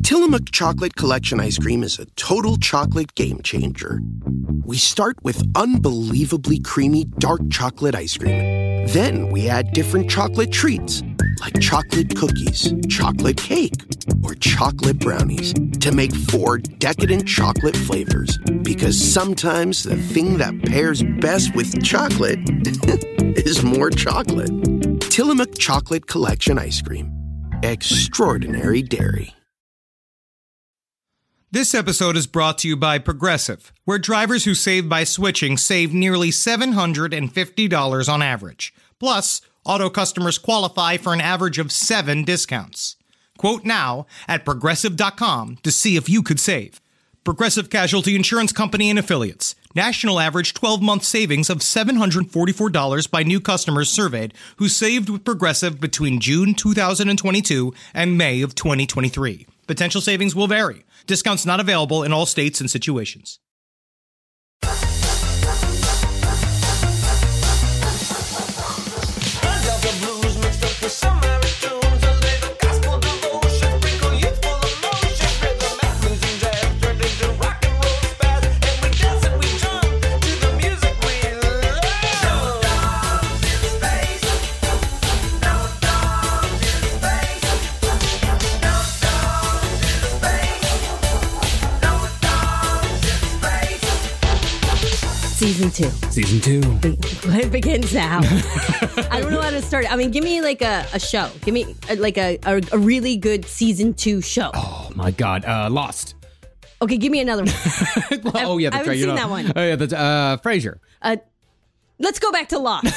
Tillamook Chocolate Collection Ice Cream is a total chocolate game changer. We start with unbelievably creamy dark chocolate ice cream. Then we add different chocolate treats, like chocolate cookies, chocolate cake, or chocolate brownies, to make 4 decadent chocolate flavors. Because sometimes the thing that pairs best with chocolate is more chocolate. Tillamook Chocolate Collection Ice Cream. Extraordinary dairy. This episode is brought to you by Progressive, where drivers who save by switching save nearly $750 on average. Plus, auto customers qualify for an average of 7 discounts. Quote now at Progressive.com to see if you could save. Progressive Casualty Insurance Company and Affiliates. National average 12-month savings of $744 by new customers surveyed who saved with Progressive between June 2022 and May of 2023. Potential savings will vary. Discounts not available in all states and situations. Season 2. It begins now. I don't know how to start. I mean, give me like a show. Give me like a really good season 2 show. Oh my God. Lost. Okay, give me another one. Oh yeah, that's right. I haven't seen that one. Oh yeah, that's Frasier. Let's go back to Lost.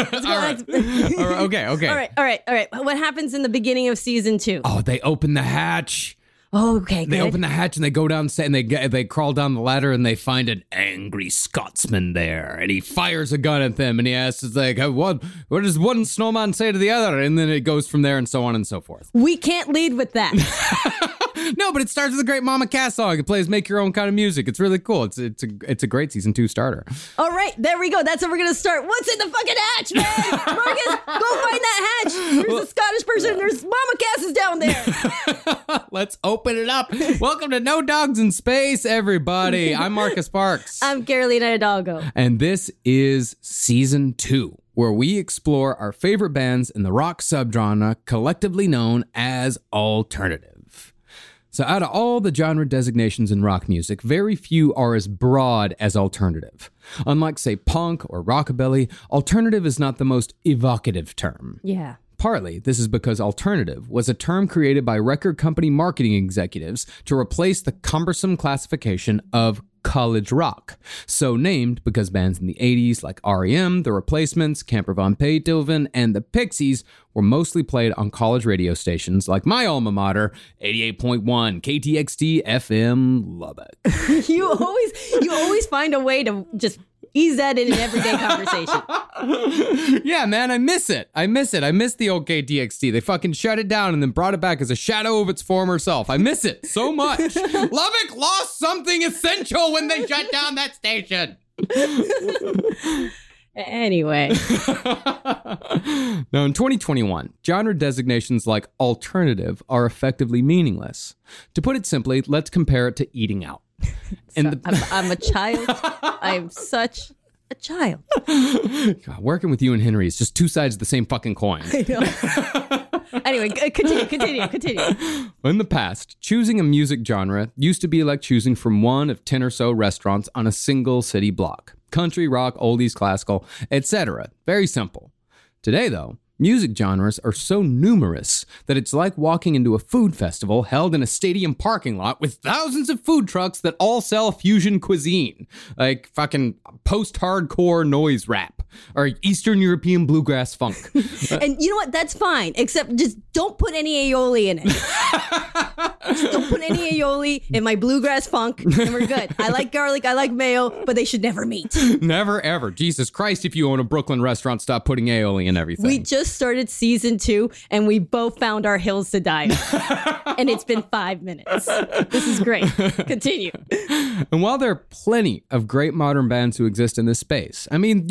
Okay. All right. What happens in the beginning of season 2? Oh, they open the hatch. Oh, okay, good. They open the hatch and they go down and they crawl down the ladder and they find an angry Scotsman there and he fires a gun at them and he asks, it's like, what does one snowman say to the other? And then it goes from there and so on and so forth. We can't lead with that. No, but it starts with a great Mama Cass song. It plays Make Your Own Kind of Music. It's really cool. It's a great season 2 starter. All right, there we go. That's how we're going to start. What's in the fucking hatch, man? Marcus, go find that hatch. There's a Scottish person. There's Mama Cass is down there. Let's open it up. Welcome to No Dogs in Space, everybody. I'm Marcus Parks. I'm Carolina Hidalgo. And this is season 2, where we explore our favorite bands in the rock subgenre collectively known as alternative. So out of all the genre designations in rock music, very few are as broad as alternative. Unlike, say, punk or rockabilly, alternative is not the most evocative term. Yeah. Partly, this is because alternative was a term created by record company marketing executives to replace the cumbersome classification of college rock. So named because bands in the 80s like R.E.M., The Replacements, Camper Van Beethoven, and the Pixies were mostly played on college radio stations like my alma mater, 88.1 KTXT FM Lubbock. You always find a way to just ease that in an everyday conversation. Yeah, man, I miss it. I miss the old KTXT. They fucking shut it down and then brought it back as a shadow of its former self. I miss it so much. Lubbock lost something essential when they shut down that station. Anyway. Now, in 2021, genre designations like alternative are effectively meaningless. To put it simply, let's compare it to eating out. I'm a child. I am such a child. God, working with you and Henry is just 2 sides of the same fucking coin. I know. Anyway, continue. In the past, choosing a music genre used to be like choosing from one of 10 or so restaurants on a single city block. Country, rock, oldies, classical, etc. Very simple. Today, though, music genres are so numerous that it's like walking into a food festival held in a stadium parking lot with thousands of food trucks that all sell fusion cuisine, like fucking post-hardcore noise rap or Eastern European bluegrass funk. And you know what? That's fine, except just don't put any aioli in it. Don't put any aioli in my bluegrass funk, and we're good. I like garlic, I like mayo, but they should never meet. Never, ever. Jesus Christ, if you own a Brooklyn restaurant, stop putting aioli in everything. We just started season 2, and we both found our hills to die on. And it's been 5 minutes. This is great. Continue. And while there are plenty of great modern bands who exist in this space, I mean, you got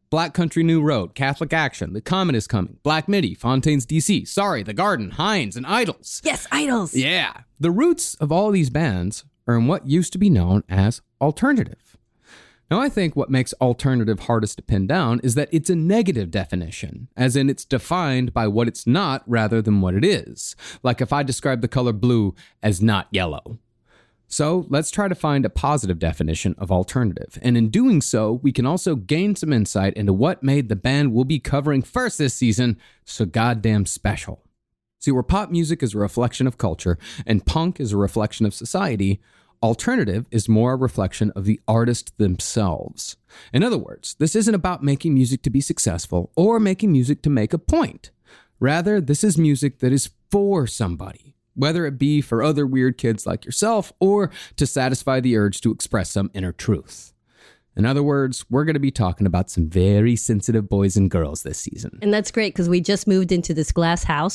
Black Country New Road, Catholic Action, The Comet is Coming, Black Midi, Fontaines DC, Sorry, The Garden, Heinz, and Idols. Yes, Idols. Yeah. The roots of all these bands are in what used to be known as alternative. Now, I think what makes alternative hardest to pin down is that it's a negative definition, as in it's defined by what it's not rather than what it is. Like if I describe the color blue as not yellow. So let's try to find a positive definition of alternative. And in doing so, we can also gain some insight into what made the band we'll be covering first this season so goddamn special. See, where pop music is a reflection of culture and punk is a reflection of society, alternative is more a reflection of the artists themselves. In other words, this isn't about making music to be successful or making music to make a point. Rather, this is music that is for somebody, whether it be for other weird kids like yourself or to satisfy the urge to express some inner truth. In other words, we're going to be talking about some very sensitive boys and girls this season. And that's great because we just moved into this glass house.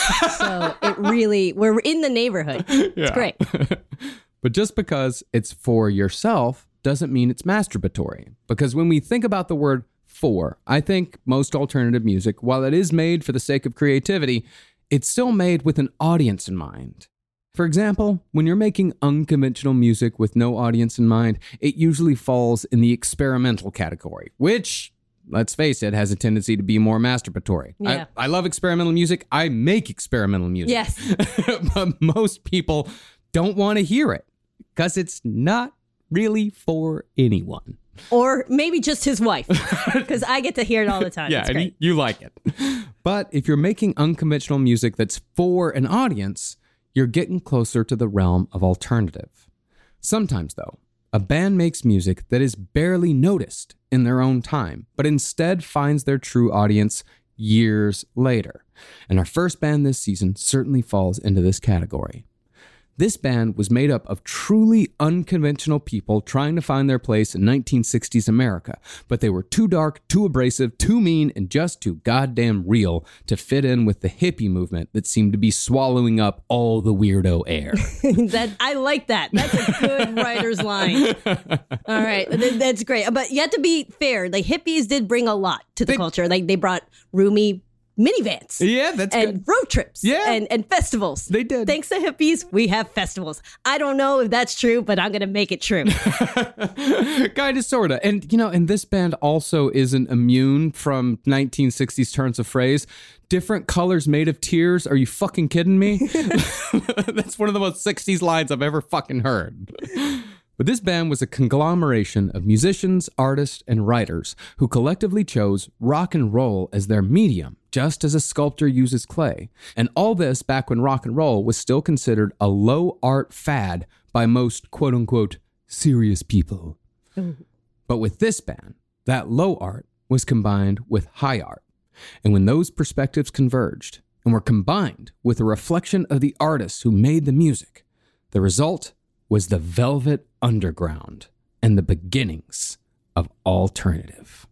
So we're in the neighborhood. It's great. But just because it's for yourself doesn't mean it's masturbatory. Because when we think about the word for, I think most alternative music, while it is made for the sake of creativity, it's still made with an audience in mind. For example, when you're making unconventional music with no audience in mind, it usually falls in the experimental category, which, let's face it, has a tendency to be more masturbatory. Yeah. I love experimental music. I make experimental music. Yes. But most people don't want to hear it because it's not really for anyone. Or maybe just his wife, because I get to hear it all the time. Yeah, it's great. you like it. But if you're making unconventional music that's for an audience, you're getting closer to the realm of alternative. Sometimes, though, a band makes music that is barely noticed in their own time, but instead finds their true audience years later. And our first band this season certainly falls into this category. This band was made up of truly unconventional people trying to find their place in 1960s America, but they were too dark, too abrasive, too mean, and just too goddamn real to fit in with the hippie movement that seemed to be swallowing up all the weirdo air. I like that. That's a good writer's line. All right, that's great. But you have to be fair. Like hippies did bring a lot to the culture. Like they brought roomy minivans. Yeah, that's and good. Road trips. Yeah. And festivals. They did. Thanks to hippies, we have festivals. I don't know if that's true, but I'm going to make it true. Kind of, sort of. And, and this band also isn't immune from 1960s turns of phrase. Different colors made of tears. Are you fucking kidding me? That's one of the most 60s lines I've ever fucking heard. But this band was a conglomeration of musicians, artists, and writers who collectively chose rock and roll as their medium, just as a sculptor uses clay. And all this back when rock and roll was still considered a low art fad by most quote-unquote serious people. Ooh. But with this band, that low art was combined with high art. And when those perspectives converged and were combined with a reflection of the artists who made the music, the result was the Velvet Underground and the beginnings of alternative.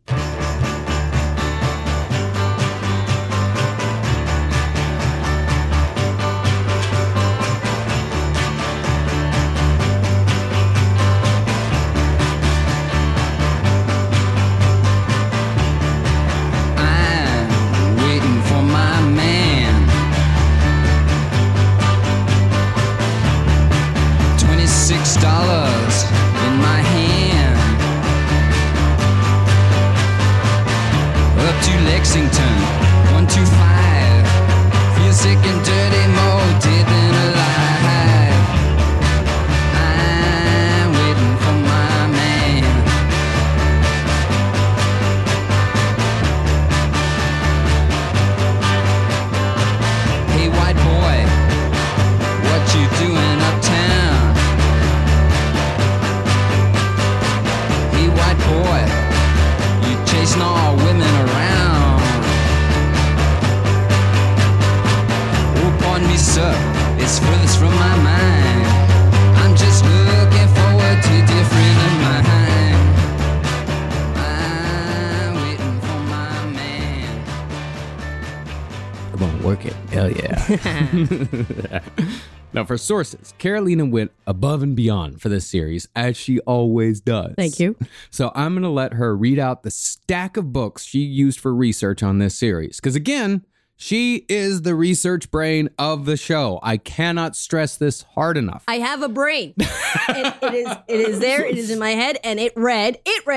$6 in my hand, up to Lexington, 125. Feel sick and dirty, more dead than alive. I'm waiting for my man. Hey white boy, what you doing uptown? Boy, you chasing all women around. Oh, pardon me, sir, it's furthest from my mind. I'm just looking forward to different in mind. I'm waiting for my man. Come on, Work it. Hell yeah. Now, for sources, Carolina went above and beyond for this series, as she always does. Thank you. So I'm going to let her read out the stack of books she used for research on this series. Because again, she is the research brain of the show. I cannot stress this hard enough. I have a brain. And it is there. It is in my head. And it read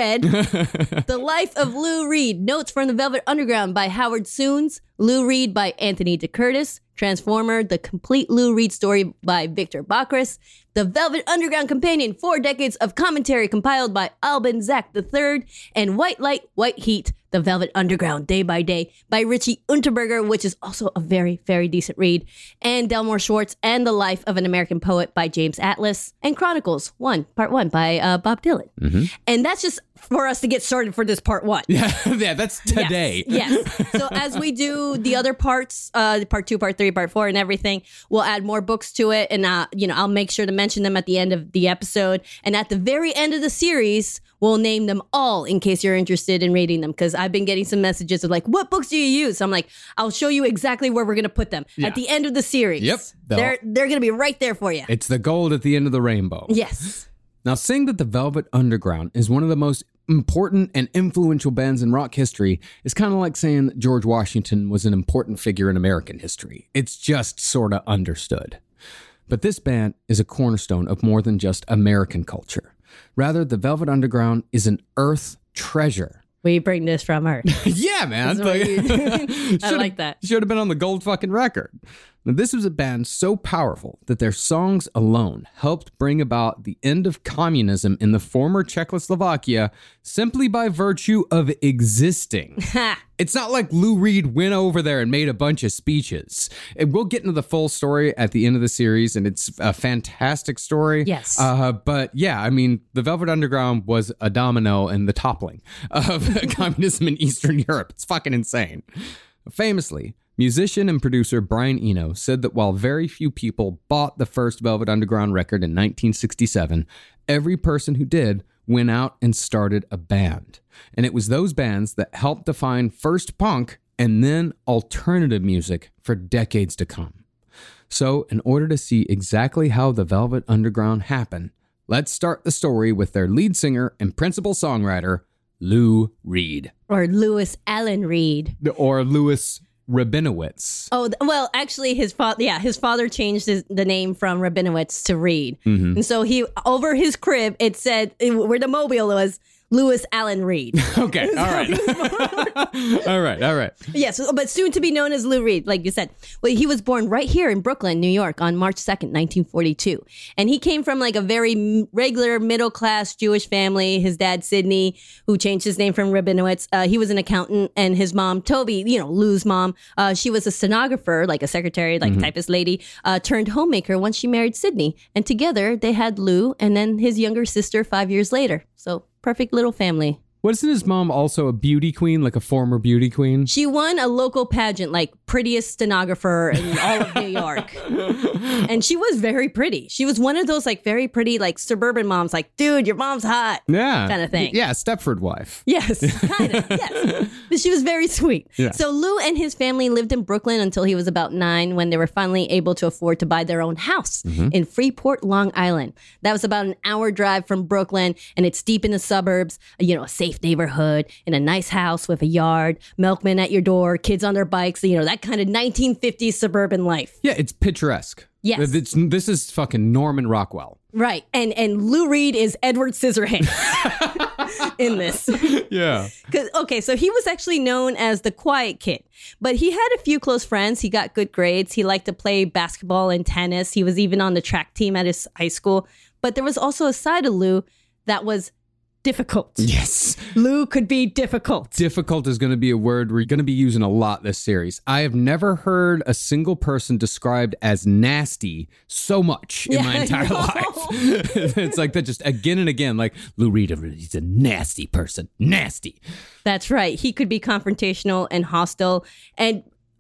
The Life of Lou Reed. Notes from the Velvet Underground by Howard Soons. Lou Reed by Anthony DeCurtis. Transformer, The Complete Lou Reed Story by Victor Bacchus. The Velvet Underground Companion, 4 decades of commentary compiled by Alban Zach III. And White Light, White Heat, The Velvet Underground, Day by Day by Richie Unterberger, which is also a very, very decent read. And Delmore Schwartz and The Life of an American Poet by James Atlas. And Chronicles, Part 1 by Bob Dylan. Mm-hmm. And that's just for us to get started for this part 1. Yeah, that's today. Yes. So as we do the other parts, part 2, part 3, part 4, and everything, we'll add more books to it. And, I'll make sure to mention them at the end of the episode. And at the very end of the series, we'll name them all in case you're interested in reading them. Because I've been getting some messages of like, what books do you use? So I'm like, I'll show you exactly where we're going to put them at the end of the series. Yep. They're going to be right there for you. It's the gold at the end of the rainbow. Yes. Now, saying that the Velvet Underground is one of the most important and influential bands in rock history is kind of like saying that George Washington was an important figure in American history. It's just sort of understood. But this band is a cornerstone of more than just American culture. Rather, the Velvet Underground is an Earth treasure. We bring this from Earth. Yeah, man. I like that. Should have been on the gold fucking record. Now, this was a band so powerful that their songs alone helped bring about the end of communism in the former Czechoslovakia simply by virtue of existing. It's not like Lou Reed went over there and made a bunch of speeches. And we'll get into the full story at the end of the series, and it's a fantastic story. Yes. But yeah, I mean, the Velvet Underground was a domino in the toppling of communism in Eastern Europe. It's fucking insane. Famously, musician and producer Brian Eno said that while very few people bought the first Velvet Underground record in 1967, every person who did went out and started a band. And it was those bands that helped define first punk and then alternative music for decades to come. So, in order to see exactly how the Velvet Underground happened, let's start the story with their lead singer and principal songwriter, Lou Reed. Or Louis Allen Reed. Or Louis Rabinowitz. Oh, well, actually, his father changed the name from Rabinowitz to Reed. Mm-hmm. And so over his crib, it said, where the mobile was, Louis Allen Reed. Okay, all right. all right. Yes, but soon to be known as Lou Reed, like you said. Well, he was born right here in Brooklyn, New York on March 2nd, 1942. And he came from like a very regular middle-class Jewish family. His dad, Sidney, who changed his name from Rabinowitz, he was an accountant. And his mom, Toby, Lou's mom, she was a stenographer, like a secretary, like typist lady, turned homemaker once she married Sidney. And together they had Lou and then his younger sister 5 years later. So perfect little family. Wasn't his mom also a beauty queen, like a former beauty queen? She won a local pageant, like prettiest stenographer in all of New York. And she was very pretty. She was one of those like very pretty, like suburban moms, like, dude, your mom's hot. Yeah. Kind of thing. Yeah, Stepford wife. Yes, kind of, yes. But she was very sweet. Yeah. So Lou and his family lived in Brooklyn until he was about 9 when they were finally able to afford to buy their own house in Freeport, Long Island. That was about an hour drive from Brooklyn, and it's deep in the suburbs, a safe neighborhood, in a nice house with a yard, milkmen at your door, kids on their bikes, that kind of 1950s suburban life. Yeah, it's picturesque. Yes. This is fucking Norman Rockwell. Right. And Lou Reed is Edward Scissorhands in this. Yeah. Okay, so he was actually known as the quiet kid, but he had a few close friends. He got good grades. He liked to play basketball and tennis. He was even on the track team at his high school. But there was also a side of Lou that was difficult. Yes. Lou could be difficult. Difficult is going to be a word we're going to be using a lot this series. I have never heard a single person described as nasty so much in my entire life. It's like that just again and again, like Lou Reed, he's a nasty person. Nasty. That's right. He could be confrontational and hostile. And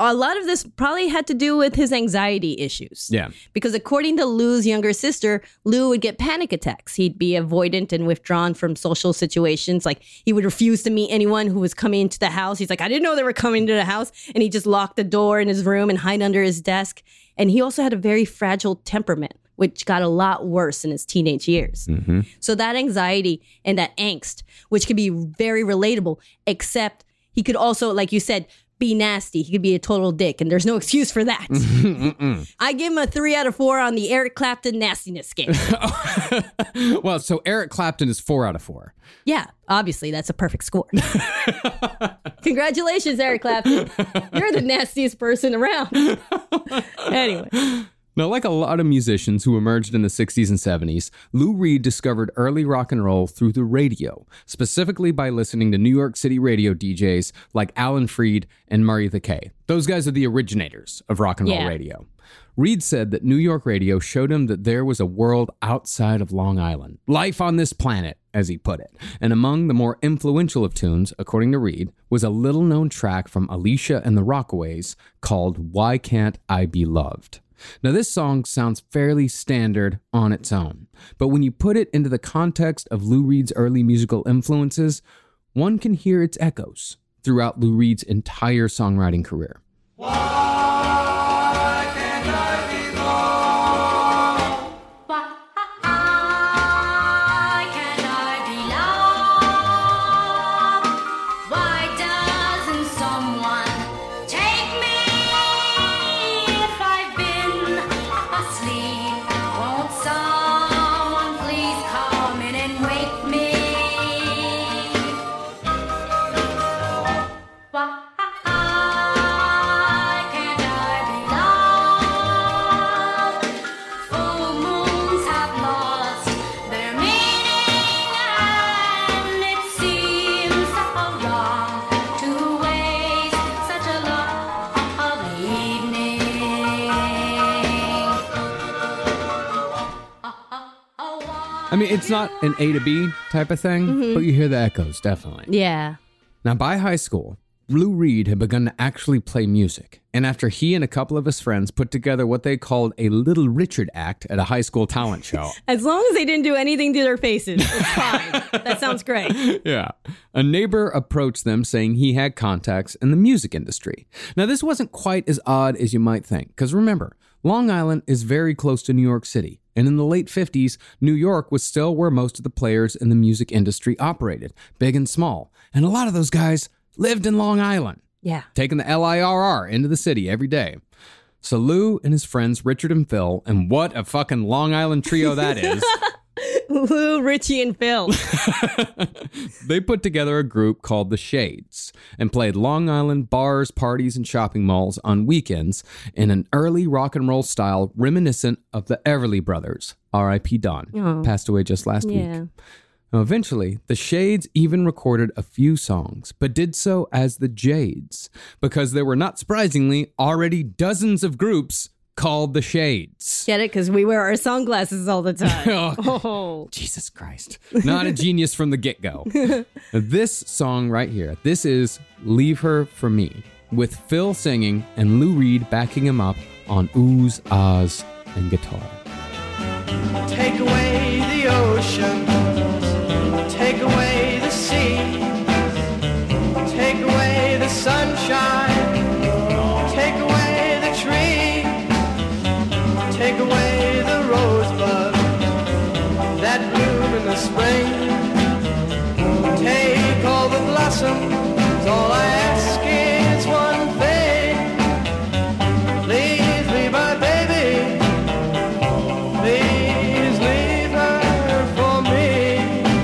a lot of this probably had to do with his anxiety issues. Yeah. Because according to Lou's younger sister, Lou would get panic attacks. He'd be avoidant and withdrawn from social situations. Like he would refuse to meet anyone who was coming into the house. He's like, I didn't know they were coming to the house. And he just locked the door in his room and hide under his desk. And he also had a very fragile temperament, which got a lot worse in his teenage years. So that anxiety and that angst, which could be very relatable, except he could also, like you said, be nasty. He could be a total dick, and there's no excuse for that. I give him a 3 out of 4 on the Eric Clapton nastiness scale. Well, so Eric Clapton is 4 out of 4. Yeah, obviously, that's a perfect score. Congratulations, Eric Clapton. You're the nastiest person around. Anyway. Now, like a lot of musicians who emerged in the 60s and 70s, Lou Reed discovered early rock and roll through the radio, specifically by listening to New York City radio DJs like Alan Freed and Murray the K. Those guys are the originators of rock and roll radio. Reed said that New York radio showed him that there was a world outside of Long Island, life on this planet, as he put it. And among the more influential of tunes, according to Reed, was a little-known track from Alicia and the Rockaways called Why Can't I Be Loved? Now, this song sounds fairly standard on its own, but when you put it into the context of Lou Reed's early musical influences, one can hear its echoes throughout Lou Reed's entire songwriting career. Why can't I be loved? Why can't I be loved? Why doesn't someone take me if I've been asleep? Won't someone please come in and wake me? Why can't I be loved? Full moons have lost their meaning, and it seems so wrong to waste such a lovely evening. I mean, it's not an A to B type of thing, but you hear the echoes, definitely. Yeah. Now, by high school, Lou Reed had begun to actually play music, and after he and a couple of his friends put together what they called a Little Richard act at a high school talent show. As long as they didn't do anything to their faces, it's fine. That sounds great. Yeah. A neighbor approached them saying he had contacts in the music industry. Now, this wasn't quite as odd as you might think, because remember, Long Island is very close to New York City, and in the late 50s, New York was still where most of the players in the music industry operated, big and small, and a lot of those guys lived in Long Island, Yeah. taking the LIRR into the city every day. So Lou and his friends Richard and Phil, and what a fucking Long Island trio that is, Lou, Richie, and Phil. they put together a group called The Shades and played Long Island bars, parties, and shopping malls on weekends in an early rock and roll style reminiscent of the Everly Brothers, R.I.P. Don, passed away just last week. Yeah. Now, eventually, the Shades even recorded a few songs, but did so as the Jades, because there were, not surprisingly, already dozens of groups called the Shades. Get it? Because we wear our sunglasses all the time. Oh. Jesus Christ. Not a genius from the get-go. Now, this song right here, this is Leave Her For Me, with Phil singing and Lou Reed backing him up on oohs, ahs, and guitar. Take away the ocean, take away the sea, take away the sunshine, take away the tree, take away the rosebud that bloom in the spring, take all the blossoms, all I ask is one thing, please leave my baby, please leave her for me.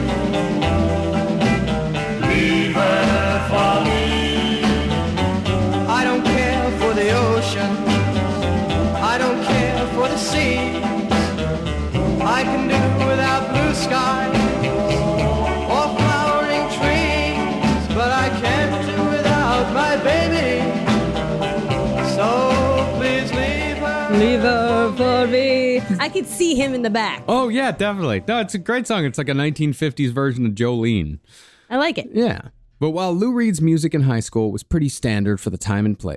Leave her for me. I don't care for the ocean, I don't care for the sea, I can do without blue skies or flowering trees, but I can't do without my baby, so please leave her. Leave her for me. I could see him in the back. Oh, yeah, definitely. No, it's a great song. It's like a 1950s version of Jolene. I like it. Yeah. But while Lou Reed's music in high school was pretty standard for the time and place,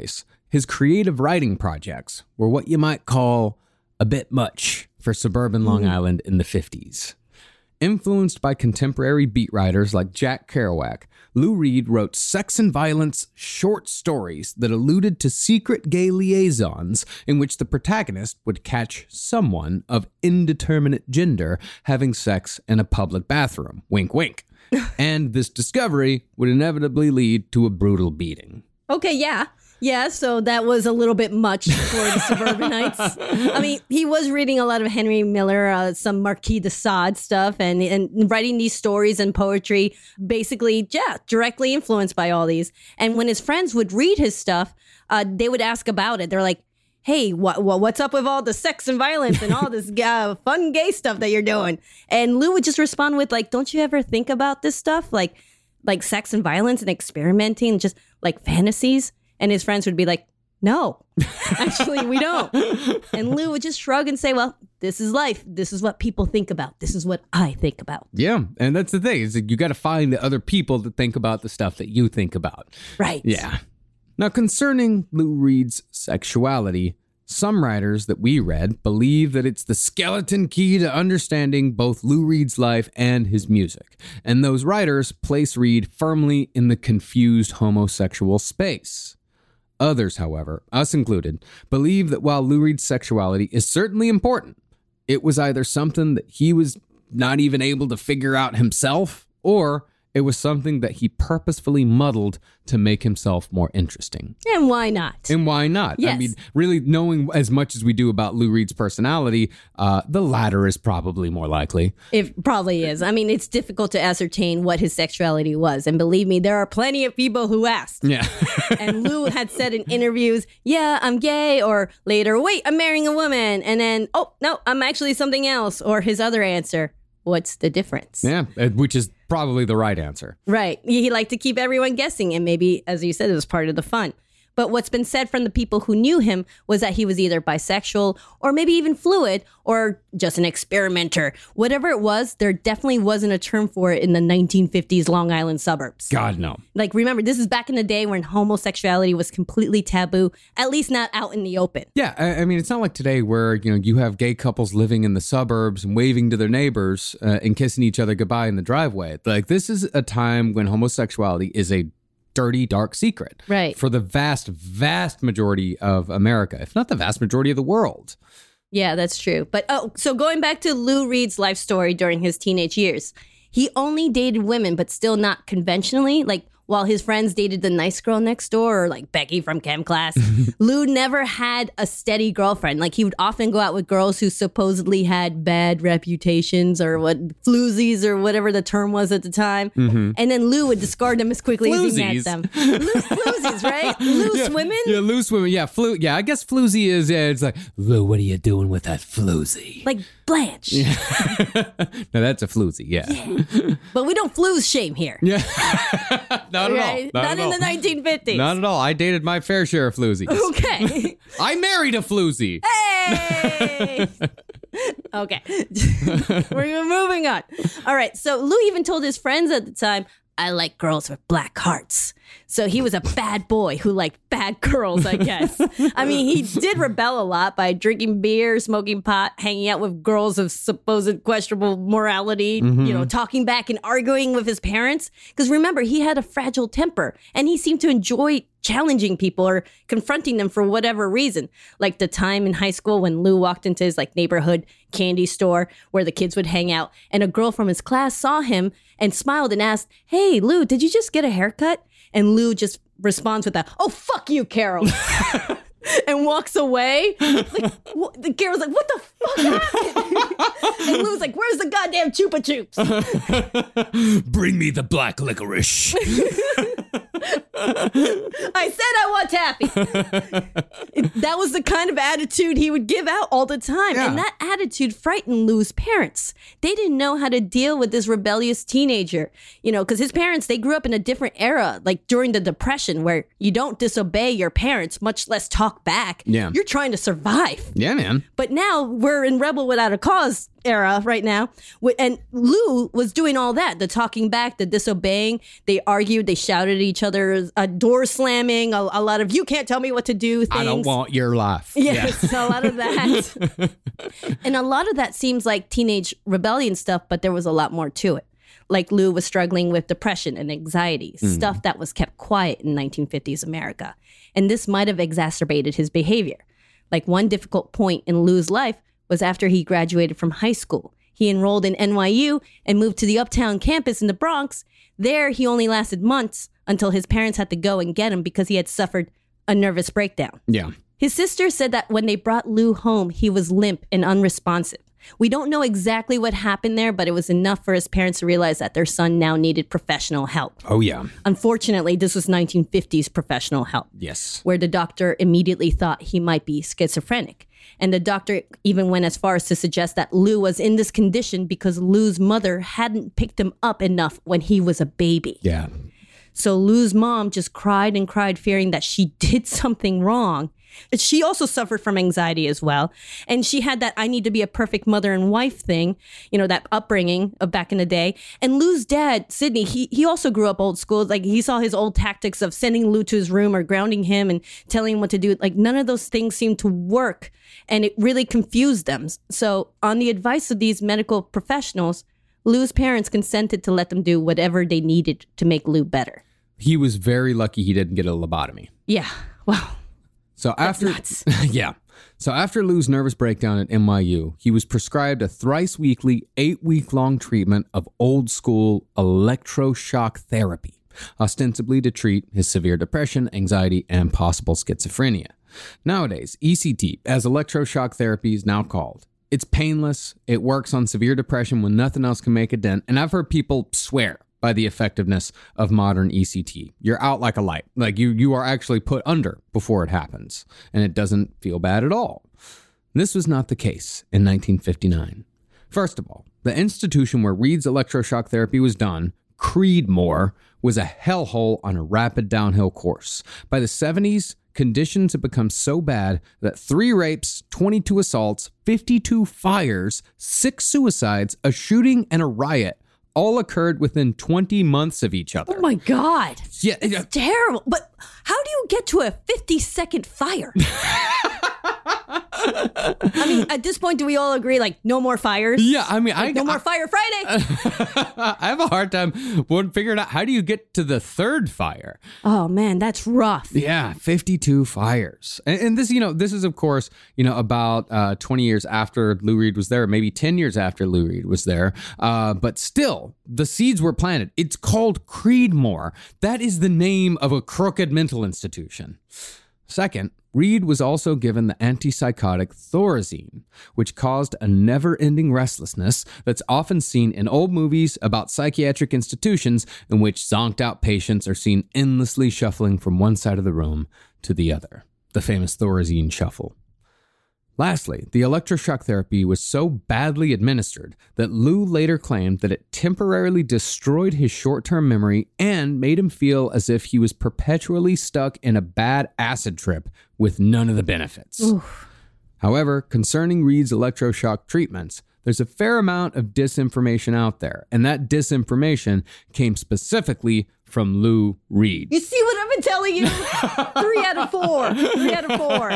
his creative writing projects were what you might call a bit much for suburban Long Island in the 50s. Influenced by contemporary beat writers like Jack Kerouac, Lou Reed wrote sex and violence short stories that alluded to secret gay liaisons in which the protagonist would catch someone of indeterminate gender having sex in a public bathroom. Wink, wink. And this discovery would inevitably lead to a brutal beating. Okay, yeah. Yeah, so that was a little bit much for the suburbanites. I mean, he was reading a lot of Henry Miller, some Marquis de Sade stuff, and writing these stories and poetry, basically, yeah, directly influenced by all these. And when his friends would read his stuff, they would ask about it. They're like, hey, what's up with all the sex and violence and all this fun gay stuff that you're doing? And Lou would just respond with, like, don't you ever think about this stuff? Like sex and violence and experimenting, just like fantasies? And his friends would be like, no, actually, we don't. And Lou would just shrug and say, well, this is life. This is what people think about. This is what I think about. Yeah, and that's the thing. Is that you got to find the other people that think about the stuff that you think about. Right. Yeah. Now, concerning Lou Reed's sexuality, some writers that we read believe that it's the skeleton key to understanding both Lou Reed's life and his music. And those writers place Reed firmly in the confused homosexual space. Others, however, us included, believe that while Lou Reed's sexuality is certainly important, it was either something that he was not even able to figure out himself, or it was something that he purposefully muddled to make himself more interesting. And why not? And why not? Yes. I mean, really knowing as much as we do about Lou Reed's personality, the latter is probably more likely. It probably is. I mean, it's difficult to ascertain what his sexuality was. And believe me, there are plenty of people who asked. Yeah. And Lou had said in interviews, yeah, I'm gay, or later, wait, I'm marrying a woman. And then, oh, no, I'm actually something else. Or his other answer, what's the difference? Yeah, which is probably the right answer. Right. He liked to keep everyone guessing. And maybe, as you said, it was part of the fun. But what's been said from the people who knew him was that he was either bisexual or maybe even fluid or just an experimenter. Whatever it was, there definitely wasn't a term for it in the 1950s Long Island suburbs. God, no. Like, remember, this is back in the day when homosexuality was completely taboo, at least not out in the open. Yeah, I mean, it's not like today where, you have gay couples living in the suburbs and waving to their neighbors and kissing each other goodbye in the driveway. Like, this is a time when homosexuality is a dirty, dark secret. Right. For the vast, vast majority of America, if not the vast majority of the world. Yeah, that's true. But, so going back to Lou Reed's life story during his teenage years, he only dated women, but still not conventionally. Like, while his friends dated the nice girl next door, or like Becky from chem class, Lou never had a steady girlfriend. Like, he would often go out with girls who supposedly had bad reputations, or floozies, or whatever the term was at the time. And then Lou would discard them as quickly as he met them. Floozies, right? Loose women? Yeah, loose women. Yeah, yeah, I guess floozy is, it's like, Lou, what are you doing with that floozy? Like Blanche. Yeah. No, that's a floozy, yeah. But we don't flooze shame here. Yeah. Not Right? at all. Not in the 1950s. Not at all. I dated my fair share of floozies. Okay. I married a floozy. Hey! Okay. We're moving on. All right. So Lou even told his friends at the time, I like girls with black hearts. So he was a bad boy who liked bad girls, I guess. I mean, he did rebel a lot by drinking beer, smoking pot, hanging out with girls of supposed questionable morality, talking back and arguing with his parents. Because remember, he had a fragile temper and he seemed to enjoy challenging people or confronting them for whatever reason. Like the time in high school when Lou walked into his neighborhood candy store where the kids would hang out, and a girl from his class saw him and smiled and asked, "Hey, Lou, did you just get a haircut?" And Lou just responds with "Oh, fuck you, Carol." And walks away. The Carol's like, "What the fuck happened?" And Lou's like, "Where's the goddamn Chupa Chups?" Bring me the black licorice. I said I want taffy. That was the kind of attitude he would give out all the time. Yeah. And that attitude frightened Lou's parents. They didn't know how to deal with this rebellious teenager, because his parents, they grew up in a different era, like during the Depression, where you don't disobey your parents, much less talk back. Yeah. You're trying to survive. Yeah, man. But now we're in Rebel Without a Cause. era right now. And Lou was doing all that, the talking back, the disobeying. They argued, they shouted at each other, door slamming, a lot of, you can't tell me what to do things. I don't want your life. Yes, a lot of that. And a lot of that seems like teenage rebellion stuff, but there was a lot more to it. Like Lou was struggling with depression and anxiety, stuff that was kept quiet in 1950s America. And this might have exacerbated his behavior. Like one difficult point in Lou's life was after he graduated from high school. He enrolled in NYU and moved to the Uptown campus in the Bronx. There, he only lasted months until his parents had to go and get him because he had suffered a nervous breakdown. Yeah. His sister said that when they brought Lou home, he was limp and unresponsive. We don't know exactly what happened there, but it was enough for his parents to realize that their son now needed professional help. Oh, yeah. Unfortunately, this was 1950s professional help. Yes. Where the doctor immediately thought he might be schizophrenic. And the doctor even went as far as to suggest that Lou was in this condition because Lou's mother hadn't picked him up enough when he was a baby. Yeah. So Lou's mom just cried and cried, fearing that she did something wrong. She also suffered from anxiety as well. And she had that I need to be a perfect mother and wife thing, you know, that upbringing of back in the day. And Lou's dad, Sidney, he also grew up old school. Like he saw his old tactics of sending Lou to his room or grounding him and telling him what to do. Like none of those things seemed to work. And it really confused them. So on the advice of these medical professionals, Lou's parents consented to let them do whatever they needed to make Lou better. He was very lucky he didn't get a lobotomy. Yeah. Wow. So after, nuts. yeah. So after Lou's nervous breakdown at NYU, he was prescribed a thrice weekly, 8-week-long treatment of old school electroshock therapy, ostensibly to treat his severe depression, anxiety, and possible schizophrenia. Nowadays, ECT, as electroshock therapy is now called, it's painless. It works on severe depression when nothing else can make a dent. And I've heard people swear by the effectiveness of modern ECT. You're out like a light. Like you are actually put under before it happens, and it doesn't feel bad at all. This was not the case in 1959. First of all, the institution where Reed's electroshock therapy was done, Creedmoor, was a hellhole on a rapid downhill course. By the 70s, conditions had become so bad that 3 rapes, 22 assaults, 52 fires, 6 suicides, a shooting, and a riot all occurred within 20 months of each other. Oh my God. Yeah, It's terrible. But how do you get to a 50-second fire? I mean, at this point, do we all agree, like, no more fires? Yeah, I mean, no more Fire Friday. I have a hard time figuring out how do you get to the 3rd fire? Oh man, that's rough. Yeah, 52 fires. And this, this is, of course, about 20 years after Lou Reed was there, maybe 10 years after Lou Reed was there. But still, the seeds were planted. It's called Creedmoor. That is the name of a crooked mental institution. Second, Reed was also given the antipsychotic Thorazine, which caused a never-ending restlessness that's often seen in old movies about psychiatric institutions in which zonked-out patients are seen endlessly shuffling from one side of the room to the other. The famous Thorazine shuffle. Lastly, the electroshock therapy was so badly administered that Lou later claimed that it temporarily destroyed his short-term memory and made him feel as if he was perpetually stuck in a bad acid trip with none of the benefits. Oof. However, concerning Reed's electroshock treatments, there's a fair amount of disinformation out there, and that disinformation came specifically from Lou Reed. You see what I've been telling you? 3 out of 4. 3 out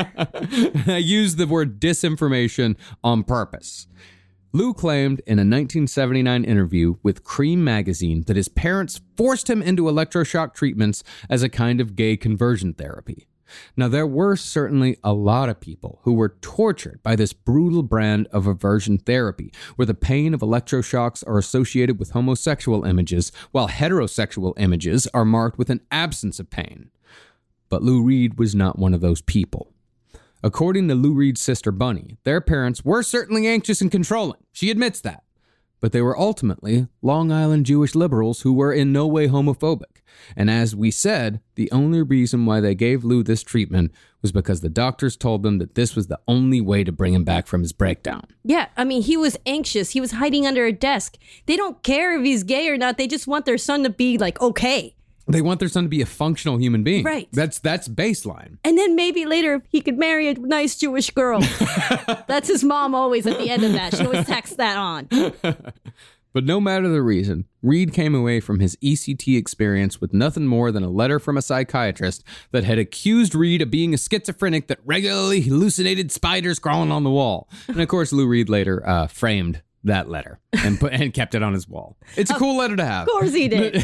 of 4. I used the word disinformation on purpose. Lou claimed in a 1979 interview with Cream magazine that his parents forced him into electroshock treatments as a kind of gay conversion therapy. Now, there were certainly a lot of people who were tortured by this brutal brand of aversion therapy, where the pain of electroshocks are associated with homosexual images, while heterosexual images are marked with an absence of pain. But Lou Reed was not one of those people. According to Lou Reed's sister Bunny, their parents were certainly anxious and controlling. She admits that. But they were ultimately Long Island Jewish liberals who were in no way homophobic. And as we said, the only reason why they gave Lou this treatment was because the doctors told them that this was the only way to bring him back from his breakdown. Yeah, I mean, he was anxious. He was hiding under a desk. They don't care if he's gay or not. They just want their son to be like, okay. They want their son to be a functional human being. Right. That's baseline. And then maybe later he could marry a nice Jewish girl. That's his mom always at the end of that. She always tacks that on. But no matter the reason, Reed came away from his ECT experience with nothing more than a letter from a psychiatrist that had accused Reed of being a schizophrenic that regularly hallucinated spiders crawling on the wall. And of course, Lou Reed later framed that letter and kept it on his wall. It's a cool letter to have. Of course he did.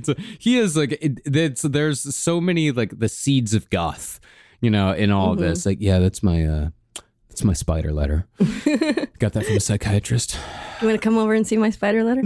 There's so many like the seeds of goth, in all of this. Like, yeah, that's my spider letter. Got that from a psychiatrist. You want to come over and see my spider letter?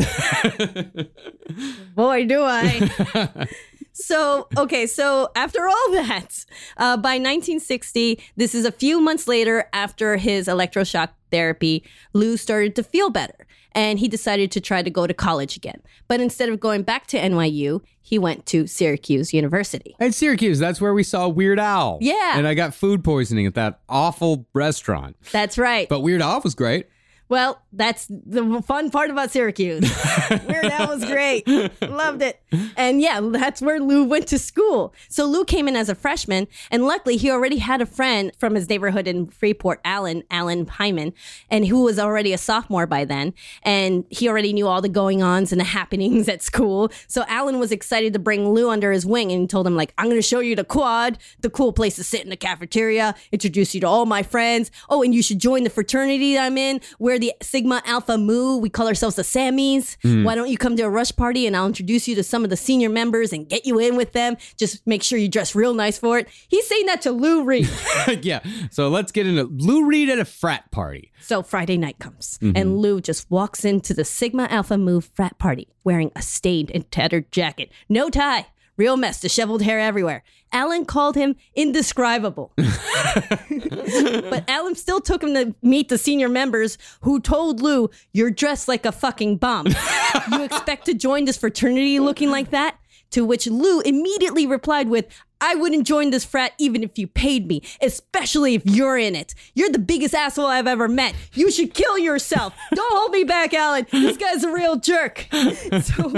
Boy, do I. So after all that, by 1960, this is a few months later after his electroshock therapy, Lou started to feel better. And he decided to try to go to college again. But instead of going back to NYU, he went to Syracuse University. At Syracuse, that's where we saw Weird Al. Yeah. And I got food poisoning at that awful restaurant. That's right. But Weird Al was great. Well, that's the fun part about Syracuse. Weird Al was great. Loved it. And yeah, that's where Lou went to school. So Lou came in as a freshman, and luckily he already had a friend from his neighborhood in Freeport, Alan Hyman, and who was already a sophomore by then. And he already knew all the going-ons and the happenings at school. So Alan was excited to bring Lou under his wing and told him, like, I'm going to show you the quad, the cool place to sit in the cafeteria, introduce you to all my friends. Oh, and you should join the fraternity I'm in. We're the Sigma Alpha Mu. We call ourselves the Sammies. Why don't you come to a rush party and I'll introduce you to some of the senior members and get you in with them. Just make sure you dress real nice for it. He's saying that to Lou Reed. Yeah. So let's get into Lou Reed at a frat party. So Friday night comes and Lou just walks into the Sigma Alpha Mu frat party wearing a stained and tattered jacket. No tie. Real mess, disheveled hair everywhere. Alan called him indescribable. But Alan still took him to meet the senior members who told Lou, you're dressed like a fucking bum. You expect to join this fraternity looking like that? To which Lou immediately replied with, I wouldn't join this frat even if you paid me, especially if you're in it. You're the biggest asshole I've ever met. You should kill yourself. Don't hold me back, Alan. This guy's a real jerk. So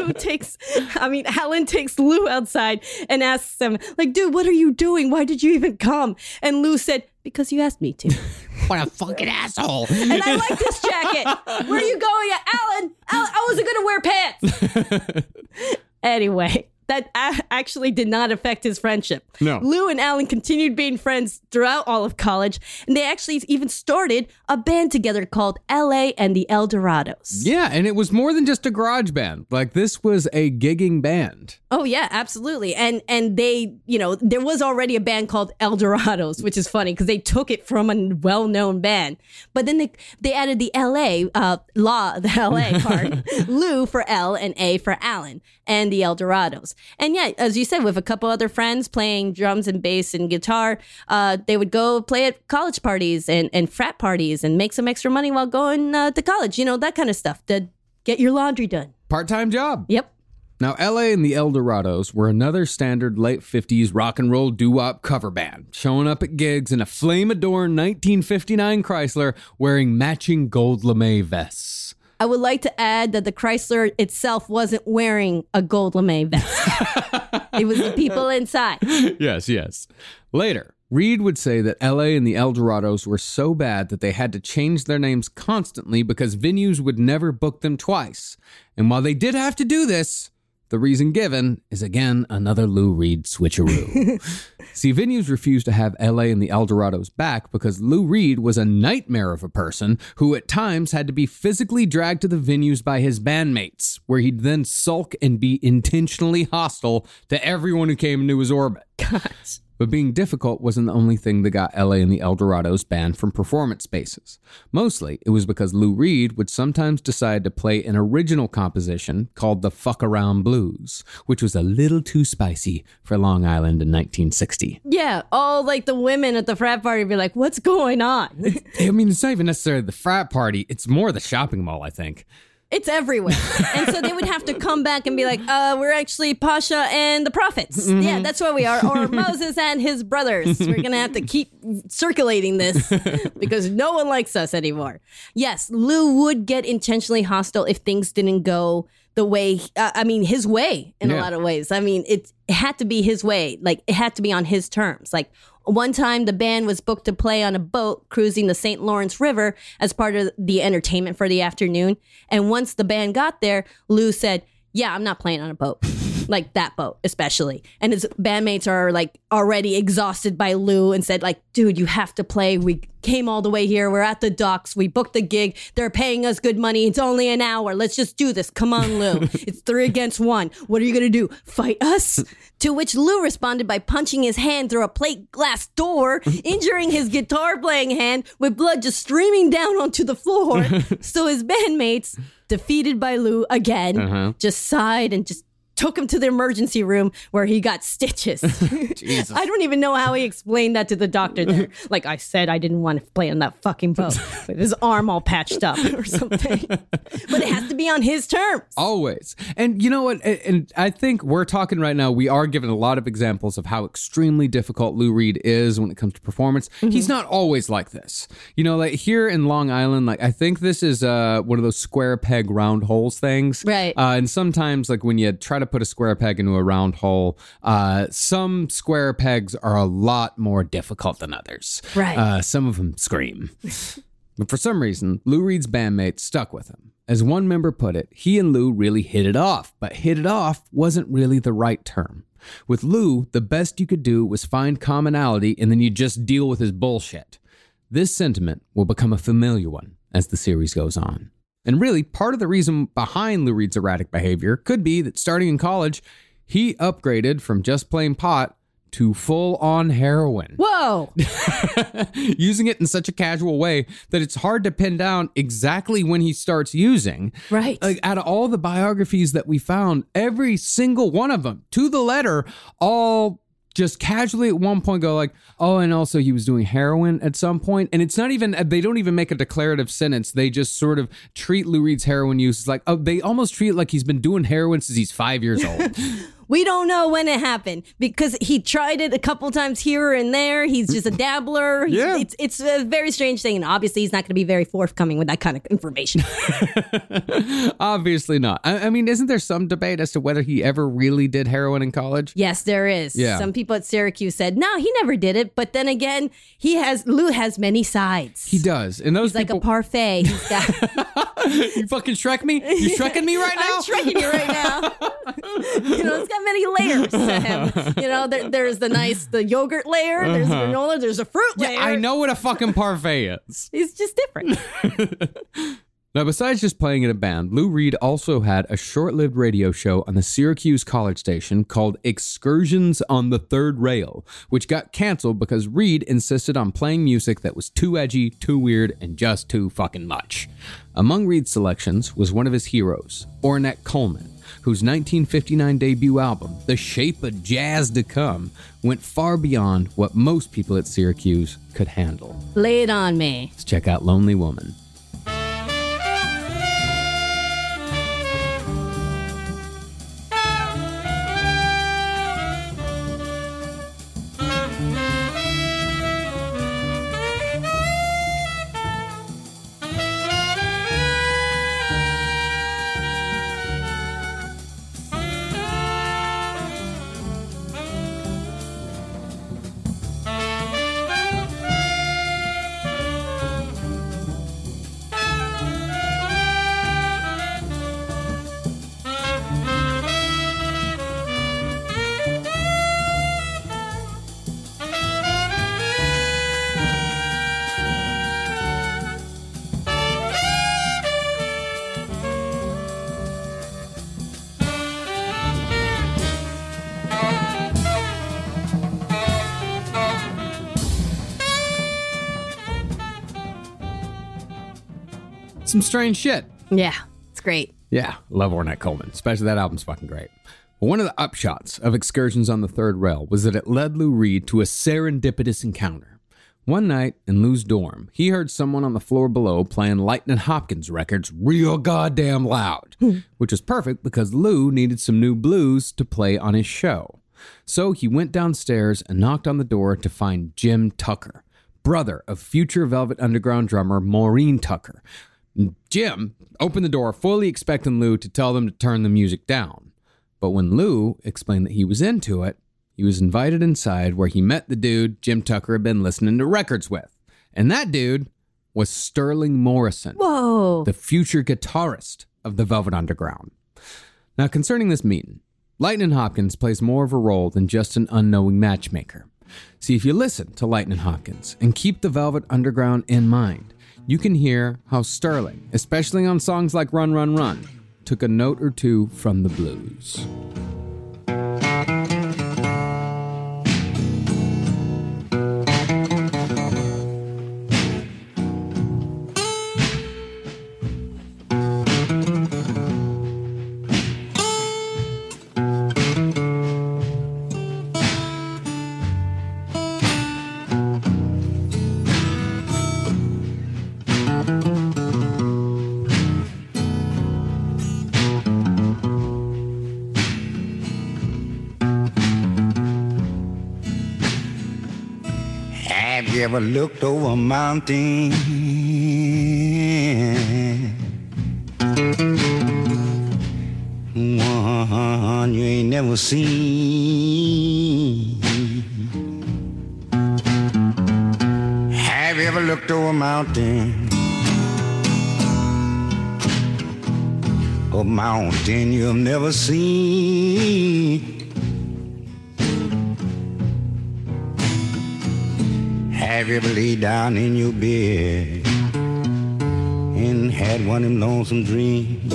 Alan takes Lou outside and asks him, like, dude, what are you doing? Why did you even come? And Lou said, because you asked me to. What a fucking asshole. And I like this jacket. Where are you going? Alan, I wasn't going to wear pants. Anyway, that actually did not affect his friendship. No. Lou and Alan continued being friends throughout all of college, and they actually even started a band together called L.A. and the El Dorados. Yeah, and it was more than just a garage band. Like, this was a gigging band. Oh, yeah, absolutely. And they, there was already a band called El Dorados, which is funny because they took it from a well-known band. But then they added the L.A., the L.A. part, Lou for L and A for Alan, and the El Dorados. And yeah, as you said, with a couple other friends playing drums and bass and guitar, they would go play at college parties and frat parties and make some extra money while going to college. That kind of stuff to get your laundry done. Part-time job. Yep. Now, L.A. and the El Dorados were another standard late 50s rock and roll doo-wop cover band, showing up at gigs in a flame-adorned 1959 Chrysler wearing matching gold lame vests. I would like to add that the Chrysler itself wasn't wearing a gold lame vest. It was the people inside. Yes. Later, Reed would say that L.A. and the El Dorados were so bad that they had to change their names constantly because venues would never book them twice. And while they did have to do this, the reason given is, again, another Lou Reed switcheroo. See, venues refused to have L.A. and the El Dorados back because Lou Reed was a nightmare of a person who at times had to be physically dragged to the venues by his bandmates, where he'd then sulk and be intentionally hostile to everyone who came into his orbit. Gosh. But being difficult wasn't the only thing that got L.A. and the El Dorados banned from performance spaces. Mostly, it was because Lou Reed would sometimes decide to play an original composition called the Fuck Around Blues, which was a little too spicy for Long Island in 1960. Yeah, all like the women at the frat party would be like, what's going on? It's not even necessarily the frat party. It's more the shopping mall, I think. It's everywhere. And so they would have to come back and be like, we're actually Pasha and the Prophets. Mm-hmm. Yeah, that's what we are. Or Moses and his brothers. We're going to have to keep circulating this because no one likes us anymore. Yes, Lou would get intentionally hostile if things didn't go the way, his way in a Yeah. lot of ways. I mean, it had to be his way. Like, it had to be on his terms. Like, one time the band was booked to play on a boat cruising the St. Lawrence River as part of the entertainment for the afternoon. And once the band got there, Lou said, yeah, I'm not playing on a boat. Like that boat, especially. And his bandmates are like already exhausted by Lou and said like, dude, you have to play. We came all the way here. We're at the docks. We booked the gig. They're paying us good money. It's only an hour. Let's just do this. Come on, Lou. It's 3 against 1. What are you going to do? Fight us? To which Lou responded by punching his hand through a plate glass door, injuring his guitar playing hand with blood just streaming down onto the floor. So his bandmates, defeated by Lou again, just sighed and just took him to the emergency room where he got stitches. Jesus. I don't even know how he explained that to the doctor there. Like, I said I didn't want to play on that fucking boat with his arm all patched up or something. But it has to be on his terms. Always. And you know what? And I think we're talking right now, we are given a lot of examples of how extremely difficult Lou Reed is when it comes to performance. He's not always like this. You know, like here in Long Island, like I think this is one of those square peg round holes things. Right. And sometimes like when you try to put a square peg into a round hole, some square pegs are a lot more difficult than others. Right. Some of them scream. But for some reason, Lou Reed's bandmates stuck with him. As one member put it, he and Lou really hit it off, but hit it off wasn't really the right term. With Lou, the best you could do was find commonality and then you just deal with his bullshit. This sentiment will become a familiar one as the series goes on. And really, part of the reason behind Lou Reed's erratic behavior could be that starting in college, he upgraded from just plain pot to full-on heroin. Whoa. Using it in such a casual way that it's hard to pin down exactly when he starts using. Right. Like, out of all the biographies that we found, every single one of them, to the letter, all just casually at one point go like, oh, and also he was doing heroin at some point. And it's not even, they don't even make a declarative sentence. They just sort of treat Lou Reed's heroin use as like, oh, they almost treat it like he's been doing heroin since he's 5 years old. We don't know when it happened because he tried it a couple times here and there. He's just a dabbler. Yeah. It's a very strange thing. And obviously, he's not going to be very forthcoming with that kind of information. Obviously not. I mean, isn't there some debate as to whether he ever really did heroin in college? Yes, there is. Yeah. Some people at Syracuse said, no, he never did it. But then again, Lou has many sides. He does. And those He's like people, a parfait. He's got. you fucking Shrek me? You Shrekking me right now? I'm shrekking you right now. It's got many layers to him. There's the yogurt layer, there's granola, there's a fruit layer. I know what a fucking parfait is. He's just different. Now, besides just playing in a band, Lou Reed also had a short-lived radio show on the Syracuse College station called Excursions on the Third Rail, which got canceled because Reed insisted on playing music that was too edgy, too weird, and just too fucking much. Among Reed's selections was one of his heroes, Ornette Coleman, whose 1959 debut album, The Shape of Jazz to Come, went far beyond what most people at Syracuse could handle. Lay it on me. Let's check out Lonely Woman. Some strange shit. Yeah, it's great. Yeah, love Ornette Coleman, especially that album's fucking great. But one of the upshots of Excursions on the Third Rail was that it led Lou Reed to a serendipitous encounter. One night in Lou's dorm, he heard someone on the floor below playing Lightnin' Hopkins records real goddamn loud, which was perfect because Lou needed some new blues to play on his show. So he went downstairs and knocked on the door to find Jim Tucker, brother of future Velvet Underground drummer Maureen Tucker. Jim opened the door, fully expecting Lou to tell them to turn the music down. But when Lou explained that he was into it, he was invited inside where he met the dude Jim Tucker had been listening to records with. And that dude was Sterling Morrison, Whoa. the future guitarist of the Velvet Underground. Now, concerning this meeting, Lightnin' Hopkins plays more of a role than just an unknowing matchmaker. See, if you listen to Lightnin' Hopkins and keep the Velvet Underground in mind, you can hear how Sterling, especially on songs like Run, Run, Run, took a note or two from the blues. Have you ever looked over a mountain? One you ain't never seen. Have you ever looked over a mountain? A mountain you've never seen. Have you ever laid down in your bed and had one of them lonesome dreams?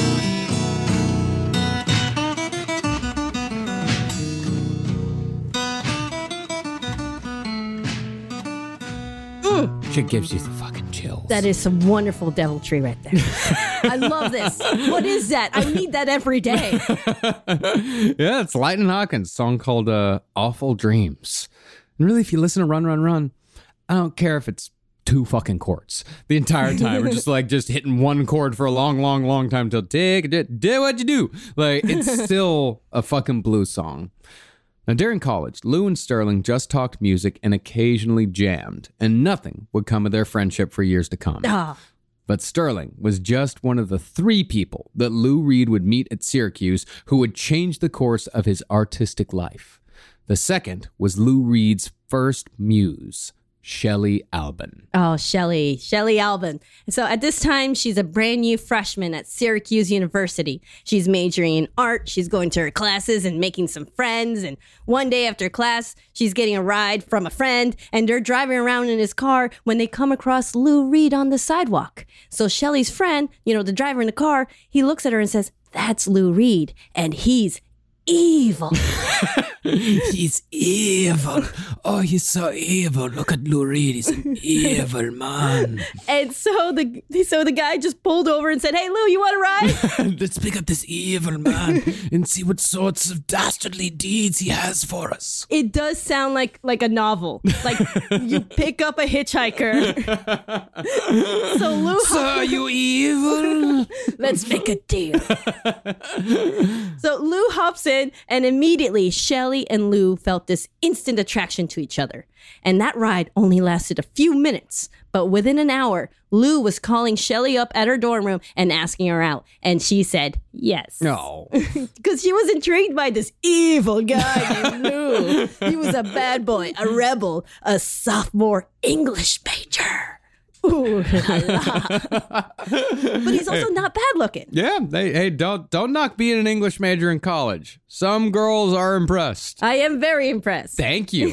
Shit gives you the fucking chills. That is some wonderful deviltry right there. I love this. What is that? I need that every day. Yeah, it's Lightnin' Hopkins, song called Awful Dreams. And really, if you listen to Run, Run, Run, I don't care if it's 2 fucking chords the entire time. We're just hitting one chord for a long, long, long time till do what you do. Like, it's still a fucking blues song. Now, during college, Lou and Sterling just talked music and occasionally jammed, and nothing would come of their friendship for years to come. But Sterling was just one of the 3 people that Lou Reed would meet at Syracuse who would change the course of his artistic life. The second was Lou Reed's first muse, Shelley Albin. Oh, Shelley Albin. So at this time, she's a brand new freshman at Syracuse University. She's majoring in art. She's going to her classes and making some friends. And one day after class, she's getting a ride from a friend, and they're driving around in his car when they come across Lou Reed on the sidewalk. So Shelley's friend, the driver in the car, he looks at her and says, "That's Lou Reed, and he's evil." He's evil. Oh, he's so evil. Look at Lou Reed. He's an evil man. And so the guy just pulled over and said, "Hey, Lou, you want to ride?" Let's pick up this evil man and see what sorts of dastardly deeds he has for us. It does sound like a novel. Like you pick up a hitchhiker. So Lou, Sir, you evil? Let's make a deal. So Lou hops in, and immediately Shelley and Lou felt this instant attraction to each other. And that ride only lasted a few minutes. But within an hour, Lou was calling Shelley up at her dorm room and asking her out. And she said yes. No. Because she was intrigued by this evil guy named Lou. He was a bad boy, a rebel, a sophomore English major. Ooh la la. But he's also not bad looking. Yeah. Hey, don't knock being an English major in college. Some girls are impressed. I am very impressed. Thank you.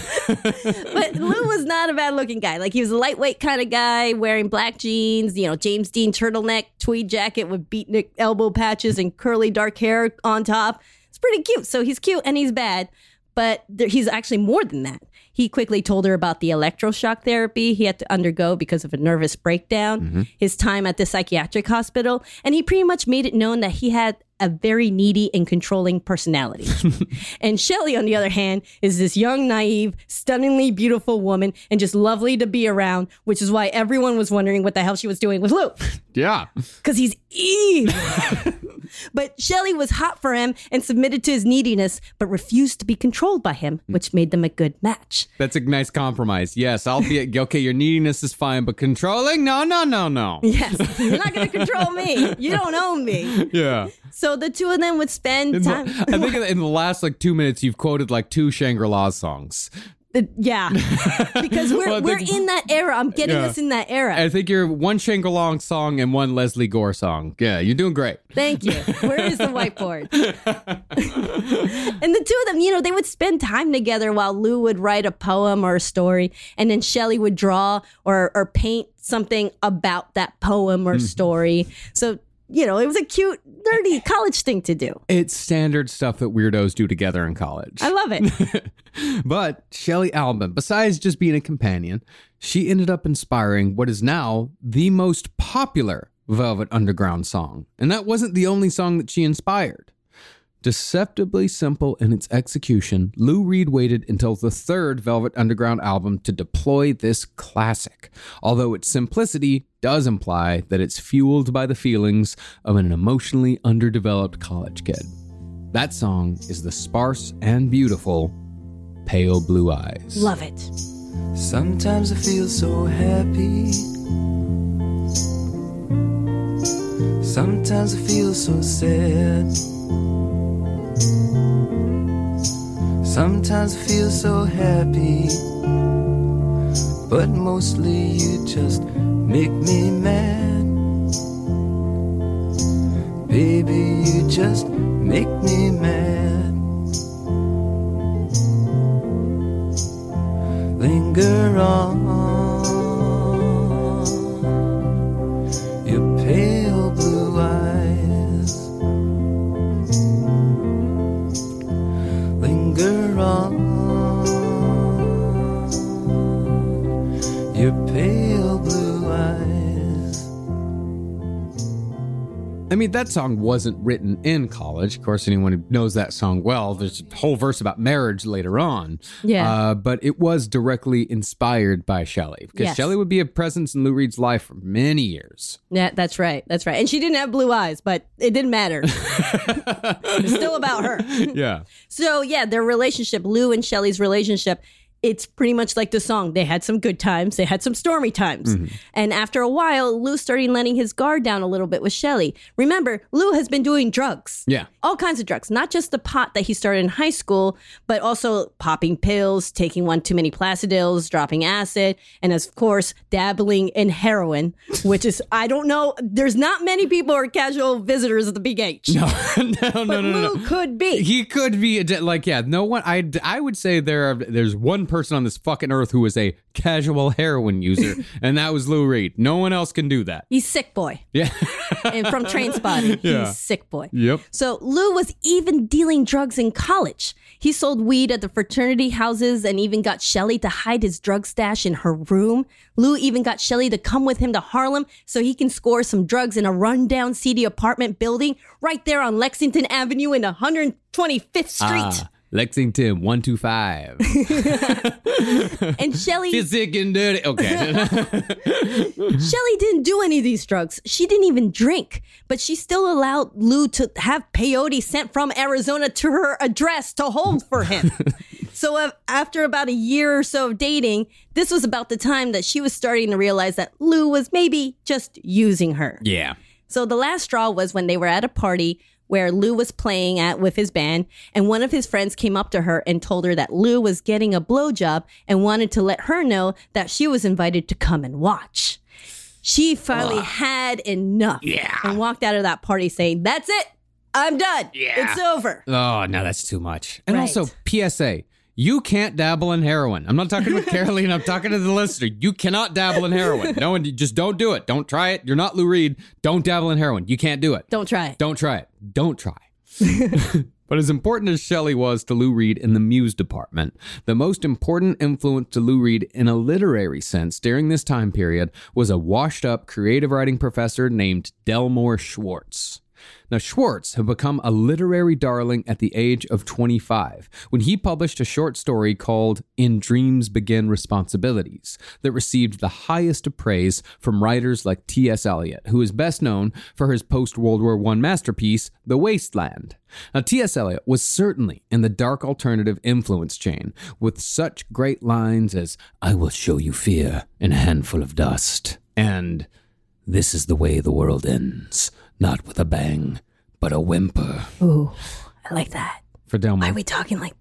But Lou was not a bad looking guy. Like, he was a lightweight kind of guy wearing black jeans, James Dean turtleneck, tweed jacket with beatnik elbow patches and curly dark hair on top. It's pretty cute. So he's cute and he's bad. But he's actually more than that. He quickly told her about the electroshock therapy he had to undergo because of a nervous breakdown, his time at the psychiatric hospital, and he pretty much made it known that he had a very needy and controlling personality. And Shelley, on the other hand, is this young, naive, stunningly beautiful woman and just lovely to be around, which is why everyone was wondering what the hell she was doing with Lou. Yeah. Because he's evil. But Shelley was hot for him and submitted to his neediness, but refused to be controlled by him, which made them a good match. That's a nice compromise. Yes, I'll be okay. Your neediness is fine, but controlling? No. Yes, you're not going to control me. You don't own me. Yeah. So the two of them would spend time. I think in the last 2 minutes, you've quoted 2 Shangri-La songs. Yeah, because we're in that era. I'm getting us in that era. I think you're one Shangri-La song and one Leslie Gore song. Yeah, you're doing great. Thank you. Where is the whiteboard? And the two of them, they would spend time together while Lou would write a poem or a story, and then Shelley would draw or paint something about that poem or story. So, it was a cute, nerdy college thing to do. It's standard stuff that weirdos do together in college. I love it. But Shelley Albin, besides just being a companion, she ended up inspiring what is now the most popular Velvet Underground song. And that wasn't the only song that she inspired. Deceptively simple in its execution, Lou Reed waited until the third Velvet Underground album to deploy this classic, although its simplicity does imply that it's fueled by the feelings of an emotionally underdeveloped college kid. That song is the sparse and beautiful Pale Blue Eyes. Love it. Sometimes I feel so happy. Sometimes I feel so sad. Sometimes I feel so happy, but mostly you just make me mad. Baby, you just make me mad. Linger on, your pale blue eyes. Linger on, your pale blue eyes. I mean, that song wasn't written in college. Of course, anyone who knows that song well, there's a whole verse about marriage later on. Yeah. But it was directly inspired by Shelley, because Shelley would be a presence in Lou Reed's life for many years. Yeah, that's right. That's right. And she didn't have blue eyes, but it didn't matter. It's still about her. Yeah. So, their relationship, Lou and Shelley's relationship, it's pretty much like the song. They had some good times. They had some stormy times. Mm-hmm. And after a while, Lou started letting his guard down a little bit with Shelley. Remember, Lou has been doing drugs. Yeah. All kinds of drugs. Not just the pot that he started in high school, but also popping pills, taking one too many Placidils, dropping acid, and of course, dabbling in heroin, which is, I don't know, there's not many people who are casual visitors at the Big H. No. Lou could be. He could be, no one, I would say there's one person on this fucking earth who is a casual heroin user, and that was Lou Reed. No one else can do that. He's sick boy. Yeah. And from Trainspotting, he's sick boy. Yep. So Lou was even dealing drugs in college. He sold weed at the fraternity houses and even got Shelley to hide his drug stash in her room. Lou even got Shelley to come with him to Harlem so he can score some drugs in a rundown, seedy apartment building right there on Lexington Avenue in 125th Street. Lexington 125. And Shelley, sick and dirty. Okay. Shelley didn't do any of these drugs. She didn't even drink, but she still allowed Lou to have peyote sent from Arizona to her address to hold for him. So after about a year or so of dating, this was about the time that she was starting to realize that Lou was maybe just using her. Yeah. So the last straw was when they were at a party where Lou was playing with his band, and one of his friends came up to her and told her that Lou was getting a blowjob and wanted to let her know that she was invited to come and watch. She finally had enough and walked out of that party saying, "That's it. I'm done. It's over." Oh, no, that's too much. And Right. also, PSA, you can't dabble in heroin. I'm not talking with Caroline. I'm talking to the listener. You cannot dabble in heroin. No one, just don't do it. Don't try it. You're not Lou Reed. Don't dabble in heroin. You can't do it. Don't try it. Don't try it. Don't try. But as important as Shelley was to Lou Reed in the Muse department, the most important influence to Lou Reed in a literary sense during this time period was a washed-up creative writing professor named Delmore Schwartz. Now, Schwartz had become a literary darling at the age of 25 when he published a short story called In Dreams Begin Responsibilities that received the highest of praise from writers like T.S. Eliot, who is best known for his post-World War I masterpiece, The Wasteland. Now, T.S. Eliot was certainly in the dark alternative influence chain, with such great lines as, "I will show you fear in a handful of dust," and "This is the way the world ends. Not with a bang, but a whimper." Ooh, I like that. For Delmore. Why are we talking like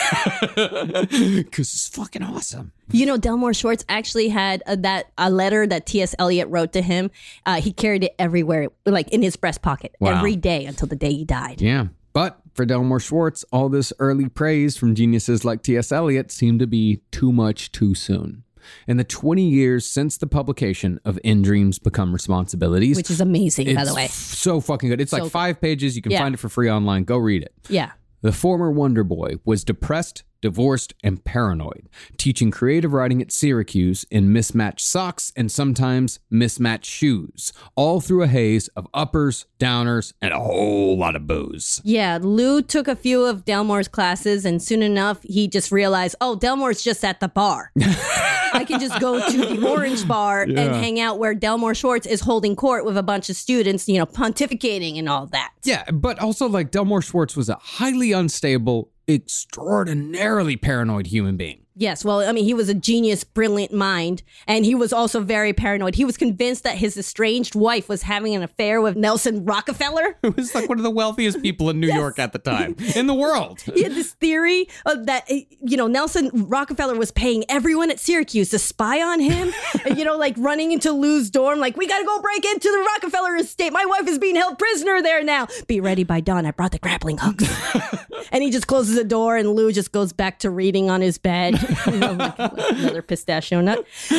that? Because it's fucking awesome. You know, Delmore Schwartz actually had a letter that T.S. Eliot wrote to him. He carried it everywhere, like in his breast pocket, Wow. every day until the day he died. Yeah. But for Delmore Schwartz, all this early praise from geniuses like T.S. Eliot seemed to be too much too soon. In the 20 years since the publication of In Dreams Become Responsibilities, Which is amazing, by it's the way. so fucking good. It's So like 5 pages. You can Yeah. find it for free online. Go read it. Yeah. The former Wonder Boy was depressed, divorced, and paranoid, teaching creative writing at Syracuse in mismatched socks and sometimes mismatched shoes, all through a haze of uppers, downers, and a whole lot of booze. Yeah, Lou took a few of Delmore's classes, and soon enough, he just realized, oh, Delmore's just at the bar. I can just go to the Orange Bar and hang out where Delmore Schwartz is holding court with a bunch of students, you know, pontificating and all that. Yeah, but also like Delmore Schwartz was a highly unstable, extraordinarily paranoid human being. Yes, well, I mean, he was a genius, brilliant mind, and he was also very paranoid. He was convinced that his estranged wife was having an affair with Nelson Rockefeller. He was like one of the wealthiest people in New York at the time, in the world. He had this theory that, you know, Nelson Rockefeller was paying everyone at Syracuse to spy on him, and, you know, like running into Lou's dorm, like, we got to go break into the Rockefeller estate. My wife is being held prisoner there now. Be ready by dawn. I brought the grappling hooks. And he just closes the door, and Lou just goes back to reading on his bed. You know, like another pistachio nut.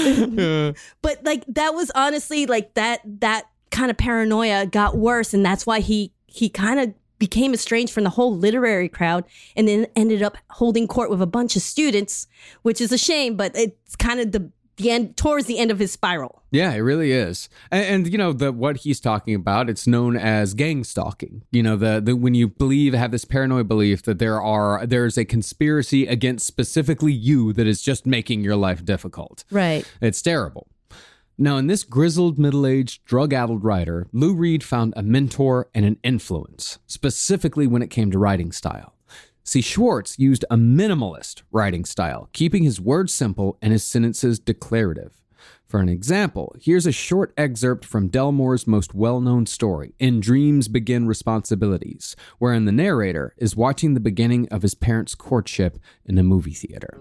But like that was honestly like that kind of paranoia got worse, and that's why he kind of became estranged from the whole literary crowd, and then ended up holding court with a bunch of students, which is a shame, but it's kind of the end, towards the end of his spiral. Yeah, it really is. And you know, what he's talking about, it's known as gang stalking. You know, the when you have this paranoid belief that there's a conspiracy against specifically you that is just making your life difficult. Right. It's terrible. Now, in this grizzled, middle-aged, drug-addled writer, Lou Reed found a mentor and an influence, specifically when it came to writing style. See, Schwartz used a minimalist writing style, keeping his words simple and his sentences declarative. For an example, here's a short excerpt from Delmore's most well-known story, In Dreams Begin Responsibilities, wherein the narrator is watching the beginning of his parents' courtship in a movie theater.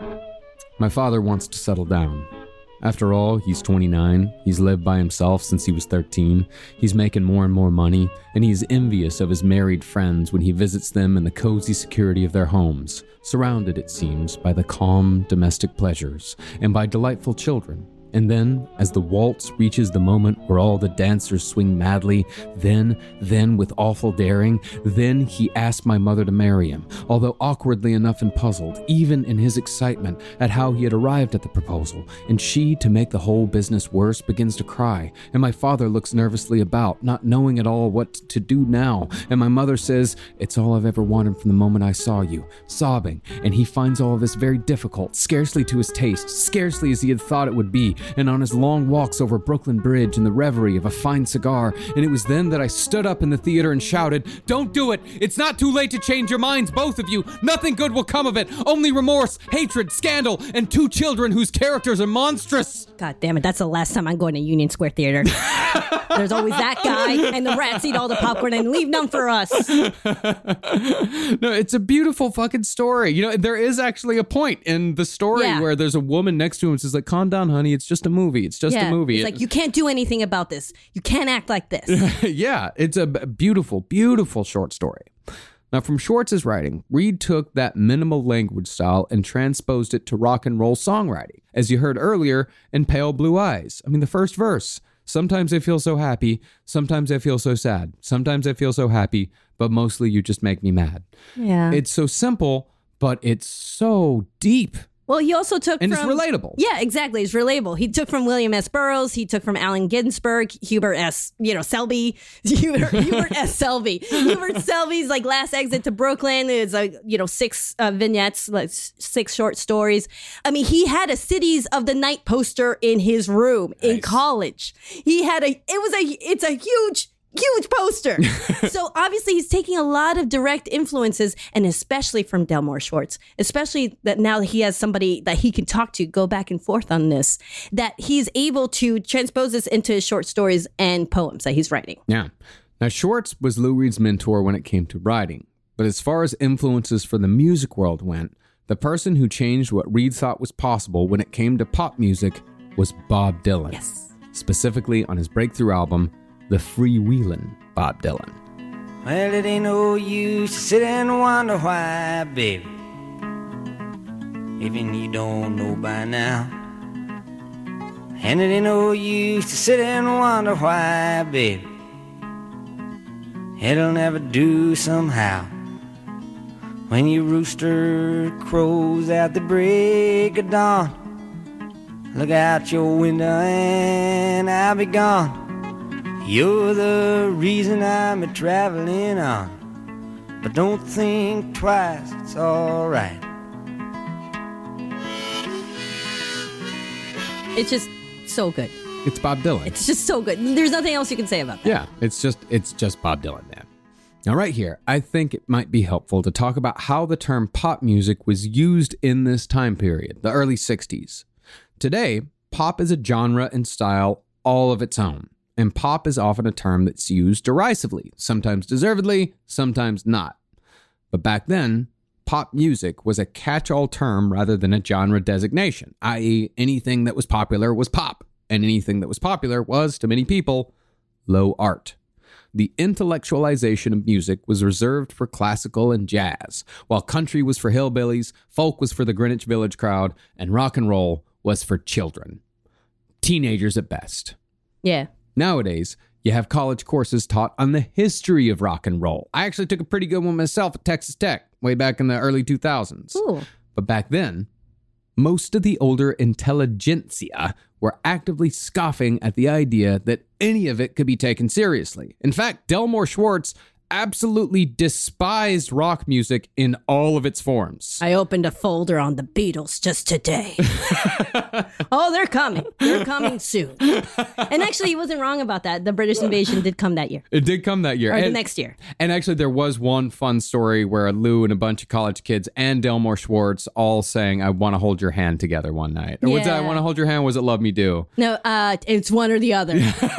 My father wants to settle down. After all, he's 29, he's lived by himself since he was 13, he's making more and more money, and he's envious of his married friends when he visits them in the cozy security of their homes, surrounded, it seems, by the calm domestic pleasures and by delightful children. And then, as the waltz reaches the moment where all the dancers swing madly, then, with awful daring, then he asks my mother to marry him, although awkwardly enough and puzzled, even in his excitement at how he had arrived at the proposal. And she, to make the whole business worse, begins to cry, and my father looks nervously about, not knowing at all what to do now. And my mother says, "It's all I've ever wanted from the moment I saw you," sobbing, and he finds all of this very difficult, scarcely to his taste, scarcely as he had thought it would be. And on his long walks over Brooklyn Bridge in the reverie of a fine cigar, and it was then that I stood up in the theater and shouted, "Don't do it! It's not too late to change your minds, both of you! Nothing good will come of it! Only remorse, hatred, scandal, and 2 children whose characters are monstrous!" God damn it, that's the last time I'm going to Union Square Theater. There's always that guy, and the rats eat all the popcorn and leave none for us. No, it's a beautiful fucking story. You know, there is actually a point in the story where there's a woman next to him and says like, "Calm down, honey, it's just a movie. It's just a movie." It's like, you can't do anything about this. You can't act like this. Yeah, it's a beautiful, beautiful short story. Now, from Schwartz's writing, Reed took that minimal language style and transposed it to rock and roll songwriting, as you heard earlier in Pale Blue Eyes. I mean, the first verse, "Sometimes I feel so happy, sometimes I feel so sad, sometimes I feel so happy, but mostly you just make me mad." Yeah. It's so simple, but it's so deep. Well, he also took And from... it's relatable. Yeah, exactly. It's relatable. He took from William S. Burroughs. He took from Allen Ginsberg, Hubert S. Selby. Hubert S. Selby. Hubert Selby's like Last Exit to Brooklyn. It's like, 6 vignettes, like 6 short stories. I mean, he had a Cities of the Night poster in his room in college. He had it's a huge poster. So obviously he's taking a lot of direct influences, and especially from Delmore Schwartz, especially that now that he has somebody that he can talk to, go back and forth on this, that he's able to transpose this into his short stories and poems that he's writing. Yeah. Now, Schwartz was Lou Reed's mentor when it came to writing. But as far as influences for the music world went, the person who changed what Reed thought was possible when it came to pop music was Bob Dylan. Yes. Specifically on his breakthrough album, The Freewheelin' Bob Dylan. Well, it ain't no use to sit and wonder why, baby. Even you don't know by now. And it ain't no use to sit and wonder why, baby. It'll never do somehow. When your rooster crows at the break of dawn, look out your window and I'll be gone. You're the reason I'm a-traveling on, but don't think twice, it's alright. It's just so good. It's Bob Dylan. It's just so good. There's nothing else you can say about that. Yeah, it's just Bob Dylan, man. Now, right here, I think it might be helpful to talk about how the term pop music was used in this time period, the early 60s. Today, pop is a genre and style all of its own. And pop is often a term that's used derisively, sometimes deservedly, sometimes not. But back then, pop music was a catch-all term rather than a genre designation, i.e. anything that was popular was pop, and anything that was popular was, to many people, low art. The intellectualization of music was reserved for classical and jazz, while country was for hillbillies, folk was for the Greenwich Village crowd, and rock and roll was for children. Teenagers at best. Yeah. Nowadays, you have college courses taught on the history of rock and roll. I actually took a pretty good one myself at Texas Tech way back in the early 2000s. Ooh. But back then, most of the older intelligentsia were actively scoffing at the idea that any of it could be taken seriously. In fact, Delmore Schwartz absolutely despised rock music in all of its forms. I opened a folder on the Beatles just today. Oh, they're coming. They're coming soon. And actually, he wasn't wrong about that. The British invasion did come that year. It did come that year. Or the next year. And actually, there was one fun story where Lou and a bunch of college kids and Delmore Schwartz all sang I Want to Hold Your Hand together one night. Or was it I Want to Hold Your Hand? Was it Love Me Do? No, it's one or the other.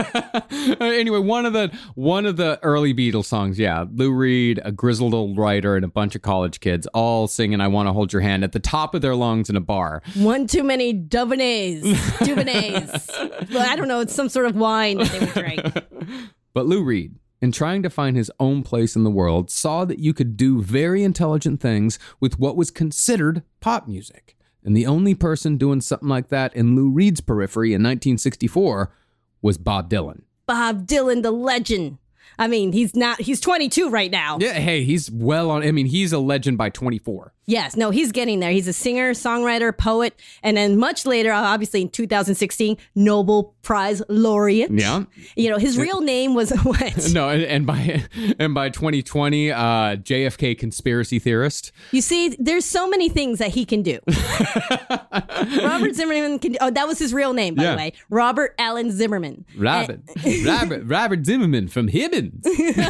Anyway, one of the early Beatles songs, yeah. Lou Reed, a grizzled old writer, and a bunch of college kids all singing I Want to Hold Your Hand at the top of their lungs in a bar. One too many Dubonnaise. Well, I don't know. It's some sort of wine that they would drink. But Lou Reed, in trying to find his own place in the world, saw that you could do very intelligent things with what was considered pop music. And the only person doing something like that in Lou Reed's periphery in 1964 was Bob Dylan. Bob Dylan, the legend. I mean, he's 22 right now. Yeah, hey, he's he's a legend by 24. Yes, no, he's getting there. He's a singer, songwriter, poet, and then much later, obviously in 2016, Nobel Prize laureate. Yeah. You know, his real name was what? No, and by 2020, JFK conspiracy theorist. You see, there's so many things that he can do. Robert Zimmerman can do, that was his real name, by the way. Robert Allen Zimmerman. Robert Zimmerman from Hibbins.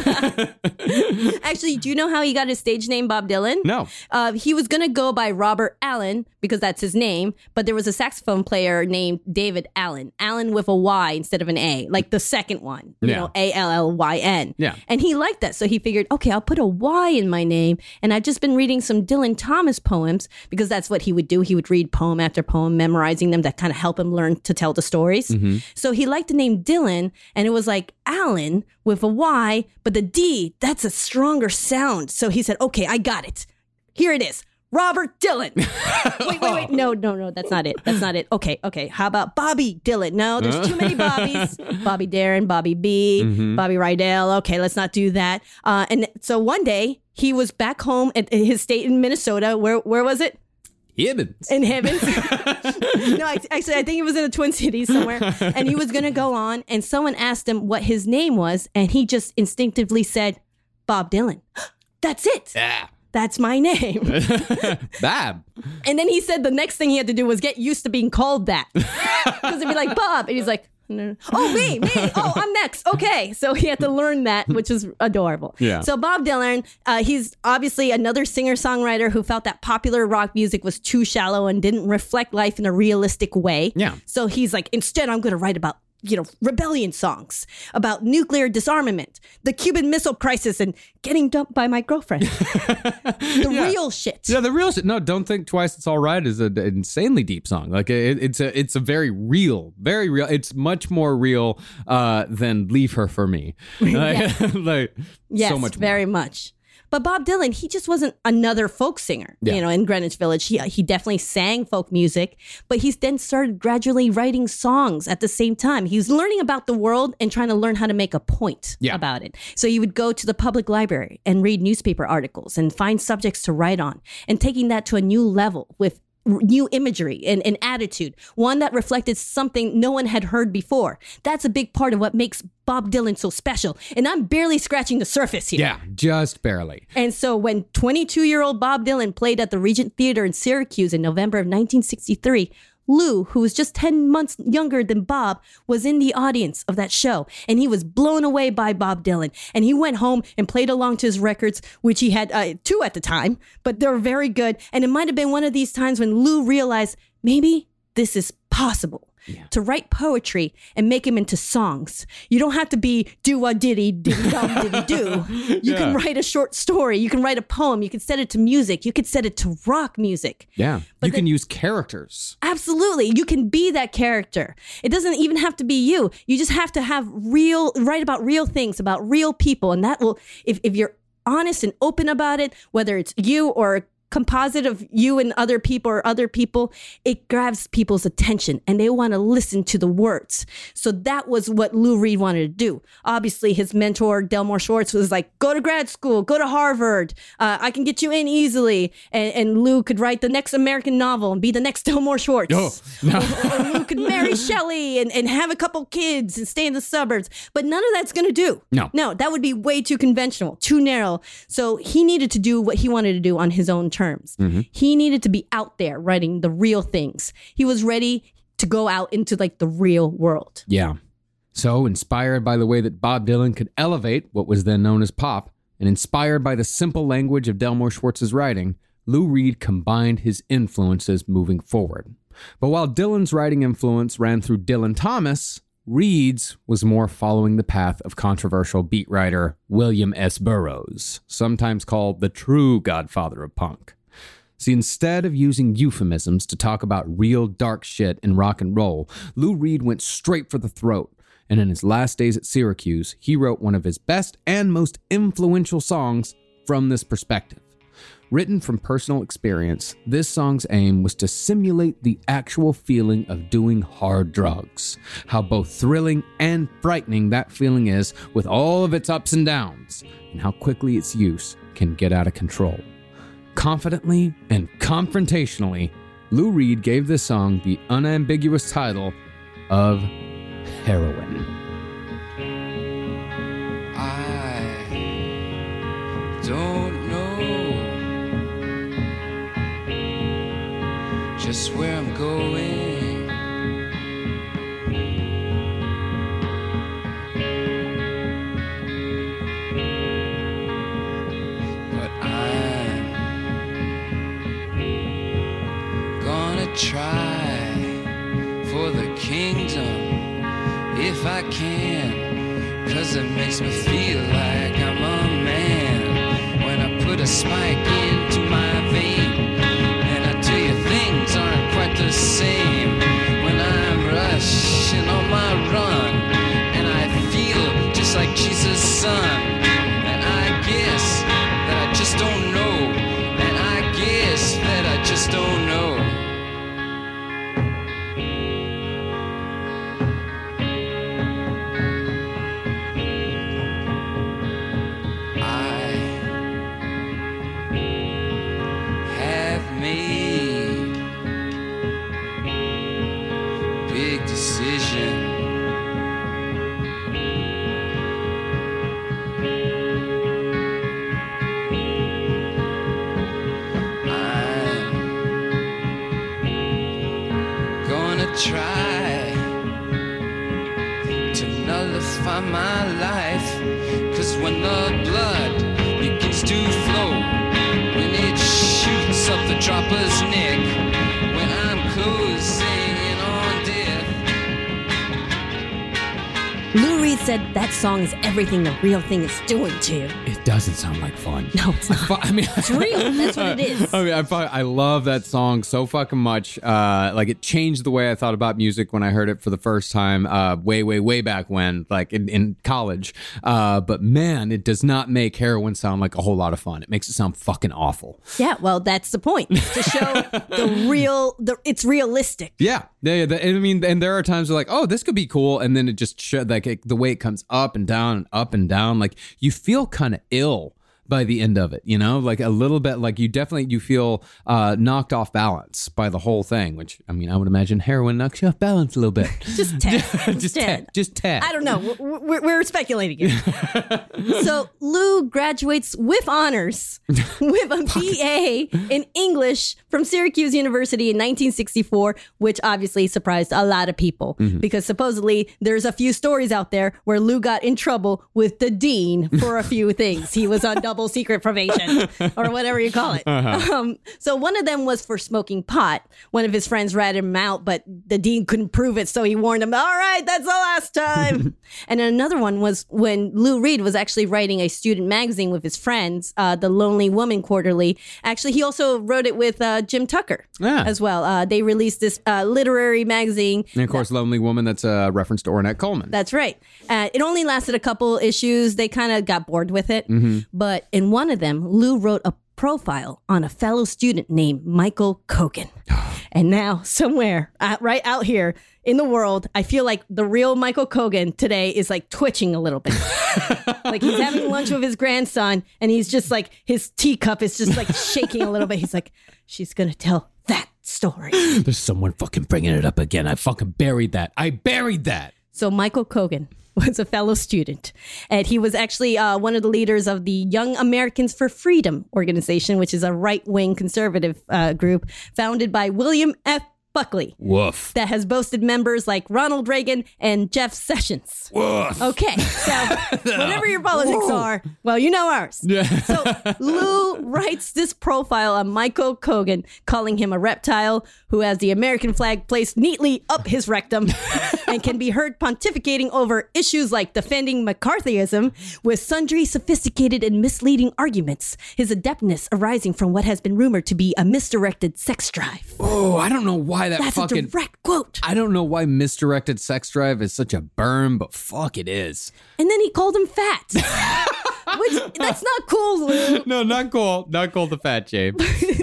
Actually, do you know how he got his stage name, Bob Dylan? No. He was going to go by Robert Allen because that's his name, but there was a saxophone player named David Allen. Allen with a Y instead of an A, like the second one, you know, Allyn. Yeah. And he liked that. So he figured, okay, I'll put a Y in my name. And I've just been reading some Dylan Thomas poems because that's what he would do. He would read poem after poem, memorizing them that kind of help him learn to tell the stories. Mm-hmm. So he liked the name Dylan, and it was like Allen with a Y, but the D, that's a stronger sound. So he said, okay, I got it. Here it is. Robert Dylan. Wait. No, that's not it. Okay. How about Bobby Dylan? No, there's too many Bobbies. Bobby Darin, Bobby B, Bobby Rydell. Okay, let's not do that. And so one day he was back home at his state in Minnesota. Where was it? Hibbins. in Hibbins. No, actually, I think he was in the Twin Cities somewhere. And he was going to go on, and someone asked him what his name was, and he just instinctively said, Bob Dylan. That's it. Yeah. That's my name. Bab. And then he said the next thing he had to do was get used to being called that. Because it'd be like, Bob. And he's like, no. Oh, me. Oh, I'm next. Okay. So he had to learn that, which is adorable. Yeah. So Bob Dylan, he's obviously another singer-songwriter who felt that popular rock music was too shallow and didn't reflect life in a realistic way. Yeah. So he's like, instead, I'm going to write about rebellion songs, about nuclear disarmament, the Cuban Missile Crisis, and getting dumped by my girlfriend. The real shit. Yeah, the real shit. No, Don't Think Twice, It's All Right is an insanely deep song. Like it's a very real. It's much more real than Leave Her For Me. Yes. Yes, so much more. very much. But Bob Dylan, he just wasn't another folk singer, in Greenwich Village. He definitely sang folk music, but he then started gradually writing songs at the same time. He was learning about the world and trying to learn how to make a point about it. So he would go to the public library and read newspaper articles and find subjects to write on, and taking that to a new level with new imagery and attitude, one that reflected something no one had heard before. That's a big part of what makes Bob Dylan so special. And I'm barely scratching the surface here. Yeah, just barely. And so when 22-year-old Bob Dylan played at the Regent Theater in Syracuse in November of 1963, Lou, who was just 10 months younger than Bob, was in the audience of that show. And he was blown away by Bob Dylan. And he went home and played along to his records, which he had 2 at the time, but they were very good. And it might have been one of these times when Lou realized maybe this is possible. To write poetry and make them into songs. You don't have to be do-a-diddy-diddy-dum-diddy-do. You can write a short story. You can write a poem. You can set it to music. You could set it to rock music. Yeah. But you can use characters. Absolutely. You can be that character. It doesn't even have to be you. You just have to write about real things, about real people. And that will, if you're honest and open about it, whether it's you or a composite of you and other people or other people, it grabs people's attention and they want to listen to the words. So that was what Lou Reed wanted to do. Obviously, his mentor, Delmore Schwartz, was like, go to grad school, go to Harvard. I can get you in easily. And Lou could write the next American novel and be the next Delmore Schwartz. Oh, no. or Lou could marry Shelley and have a couple kids and stay in the suburbs. But none of that's going to do. No, that would be way too conventional, too narrow. So he needed to do what he wanted to do on his own terms. Mm-hmm. He needed to be out there writing the real things. He was ready to go out into like the real world. Yeah. So inspired by the way that Bob Dylan could elevate what was then known as pop, and inspired by the simple language of Delmore Schwartz's writing, Lou Reed combined his influences moving forward. But while Dylan's writing influence ran through Dylan Thomas, Reed's was more following the path of controversial beat writer William S. Burroughs, sometimes called the true godfather of punk. See, instead of using euphemisms to talk about real dark shit in rock and roll, Lou Reed went straight for the throat, and in his last days at Syracuse, he wrote one of his best and most influential songs from this perspective. Written from personal experience, this song's aim was to simulate the actual feeling of doing hard drugs, how both thrilling and frightening that feeling is with all of its ups and downs, and how quickly its use can get out of control. Confidently and confrontationally, Lou Reed gave this song the unambiguous title of Heroin. I don't know just where I'm going, but I'm gonna try for the kingdom if I can, 'cause it makes me feel like I'm a man when I put a spike into my vein. And I tell you, things aren't quite the same when I'm rushing on my run, and I feel just like Jesus' son. And I guess that I just don't know, and I guess that I just don't know. try to nullify my life. 'Cause when the blood begins to flow, when it shoots up the dropper's neck, when I'm closing in on death. Lou Reed said that song is everything the real thing is doing to you. It doesn't sound like fun. No, it's not. I mean, It's real. That's what it is. I mean, I love that song so fucking much. Like, it changed the way I thought about music when I heard it for the first time, way back when, like in college. But man, it does not make heroin sound like a whole lot of fun. It makes it sound fucking awful. Yeah, well, that's the point. To show it's realistic. Yeah. I mean, and there are times where like, oh, this could be cool. And then it just the way it comes up and down and up and down, like you feel kind of ill by the end of it, you know, like a little bit, like you feel knocked off balance by the whole thing, which, I mean, I would imagine heroin knocks you off balance a little bit. Just tad. Just tad. I don't know. We're speculating here. So Lou graduates with honors with a BA in English from Syracuse University in 1964, which obviously surprised a lot of people because supposedly there's a few stories out there where Lou got in trouble with the dean for a few things. He was on double secret probation or whatever you call it. So one of them was for smoking pot. One of his friends ratted him out, but the dean couldn't prove it, so he warned him, all right, that's the last time. And another one was when Lou Reed was actually writing a student magazine with his friends, the Lonely Woman Quarterly. Actually, he also wrote it with Jim Tucker as well. They released this literary magazine. And of course, Lonely Woman, that's a reference to Ornette Coleman. That's right. It only lasted a couple issues. They kind of got bored with it. But in one of them, Lou wrote a profile on a fellow student named Michael Kogan. And now somewhere right out here in the world, I feel like the real Michael Kogan today is like twitching a little bit. Like he's having lunch with his grandson and he's just like, his teacup is just like shaking a little bit. He's like, she's going to tell that story. There's someone fucking bringing it up again. I fucking buried that. I buried that. So Michael Kogan was a fellow student, and he was actually one of the leaders of the Young Americans for Freedom organization, which is a right-wing conservative group founded by William F. Buckley. Woof. That has boasted members like Ronald Reagan and Jeff Sessions. Woof. Okay, so whatever your politics are, well, you know ours. Yeah. So Lou writes this profile on Michael Kogan, calling him a reptile who has the American flag placed neatly up his rectum and can be heard pontificating over issues like defending McCarthyism with sundry sophisticated and misleading arguments, his adeptness arising from what has been rumored to be a misdirected sex drive. Oh, I don't know why That's a direct quote. I don't know why misdirected sex drive is such a burn, but fuck it is. And then he called him fat. Which, that's not cool, Lou. No, not cool. Not cool the fat, James.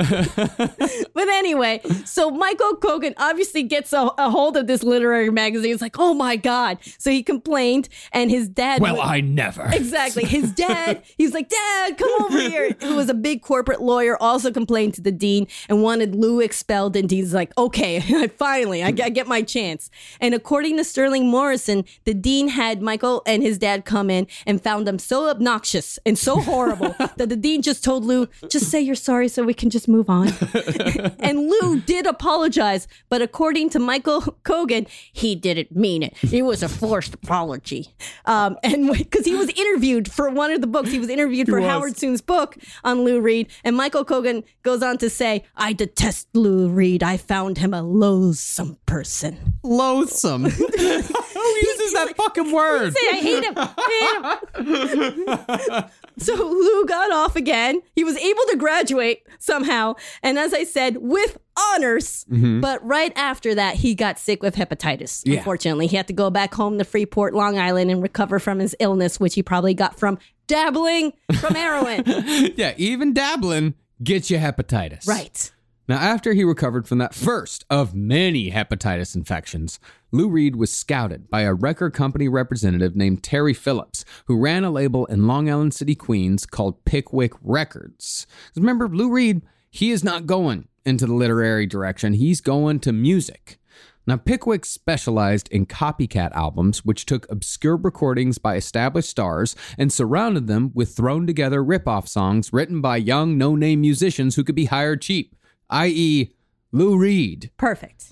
But anyway, so Michael Kogan obviously gets a hold of this literary magazine. It's like, oh my God. So he complained, and his dad... Well, I never. Exactly. His dad, he's like, Dad, come over here. Who was a big corporate lawyer, also complained to the dean and wanted Lou expelled. And he's like, okay, finally, I get my chance. And according to Sterling Morrison, the dean had Michael and his dad come in and found them so obnoxious and so horrible that the dean just told Lou, just say you're sorry so we can just move on. And Lou did apologize, but according to Michael Kogan, he didn't mean it. It was a forced apology. And because he was interviewed for one of the books, he was interviewed for Howard Soon's book on Lou Reed. And Michael Kogan goes on to say, I detest Lou Reed. I found him a loathsome person. Loathsome. Who uses that fucking word? Say, I hate him. I hate him. So Lou got off again. He was able to graduate somehow. And as I said, with honors. But right after that, he got sick with hepatitis. Yeah. Unfortunately, he had to go back home to Freeport, Long Island and recover from his illness, which he probably got from dabbling from heroin. Yeah, even dabbling gets you hepatitis. Right. Now, after he recovered from that first of many hepatitis infections, Lou Reed was scouted by a record company representative named Terry Phillips, who ran a label in Long Island City, Queens called Pickwick Records. Remember, Lou Reed, he is not going into the literary direction. He's going to music. Now, Pickwick specialized in copycat albums, which took obscure recordings by established stars and surrounded them with thrown-together rip-off songs written by young, no-name musicians who could be hired cheap, i.e., Lou Reed. Perfect.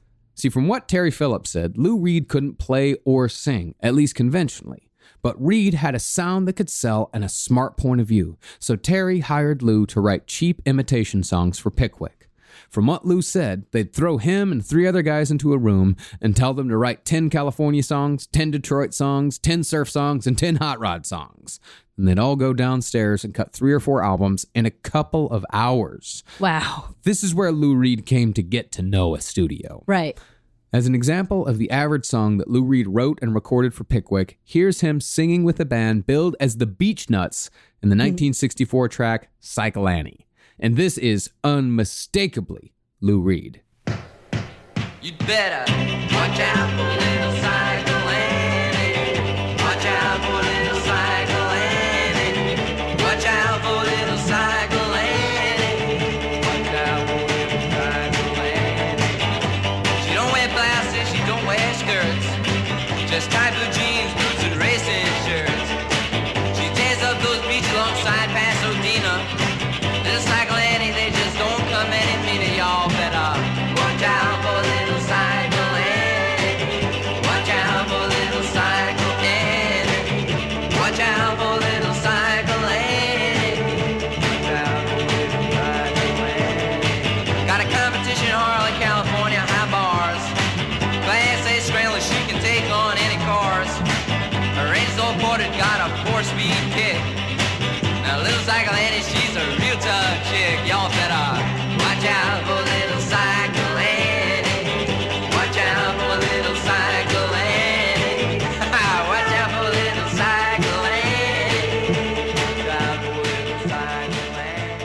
See, from what Terry Phillips said, Lou Reed couldn't play or sing, at least conventionally. But Reed had a sound that could sell and a smart point of view, so Terry hired Lou to write cheap imitation songs for Pickwick. From what Lou said, they'd throw him and 3 other guys into a room and tell them to write 10 California songs, 10 Detroit songs, 10 surf songs, and 10 hot rod songs. And they'd all go downstairs and cut 3 or 4 albums in a couple of hours. Wow. This is where Lou Reed came to get to know a studio. Right. As an example of the average song that Lou Reed wrote and recorded for Pickwick, here's him singing with a band billed as the Beach Nuts in the 1964 track Cycle Annie. And this is unmistakably Lou Reed. You'd better watch out for little Cycle Annie. Watch out for little Cycle Annie. Watch out for little Cycle Annie. Watch out for little Cycle Annie. She don't wear blouses, she don't wear skirts. Just tight blue jeans, boots, and racing shirts. She tears up those beats alongside Pasadena. Little Cycle Annie, they just don't come any meaner. Y'all better watch out for little Cycle Annie. Watch out for little Cycle Annie. Watch out for little Cycle Annie. Watch out for little Cycle Annie. Got a competition in Harley, California, high bars. Class A scrambler, she can take on any cars. Her range old porter got a 4-speed kick. Now little Cycle Annie, she's a real tough chick. Y'all better watch out for little Cycle Annie. Watch out for little Cycle Annie. Watch out for little Cycle Annie. Watch out for little Cycle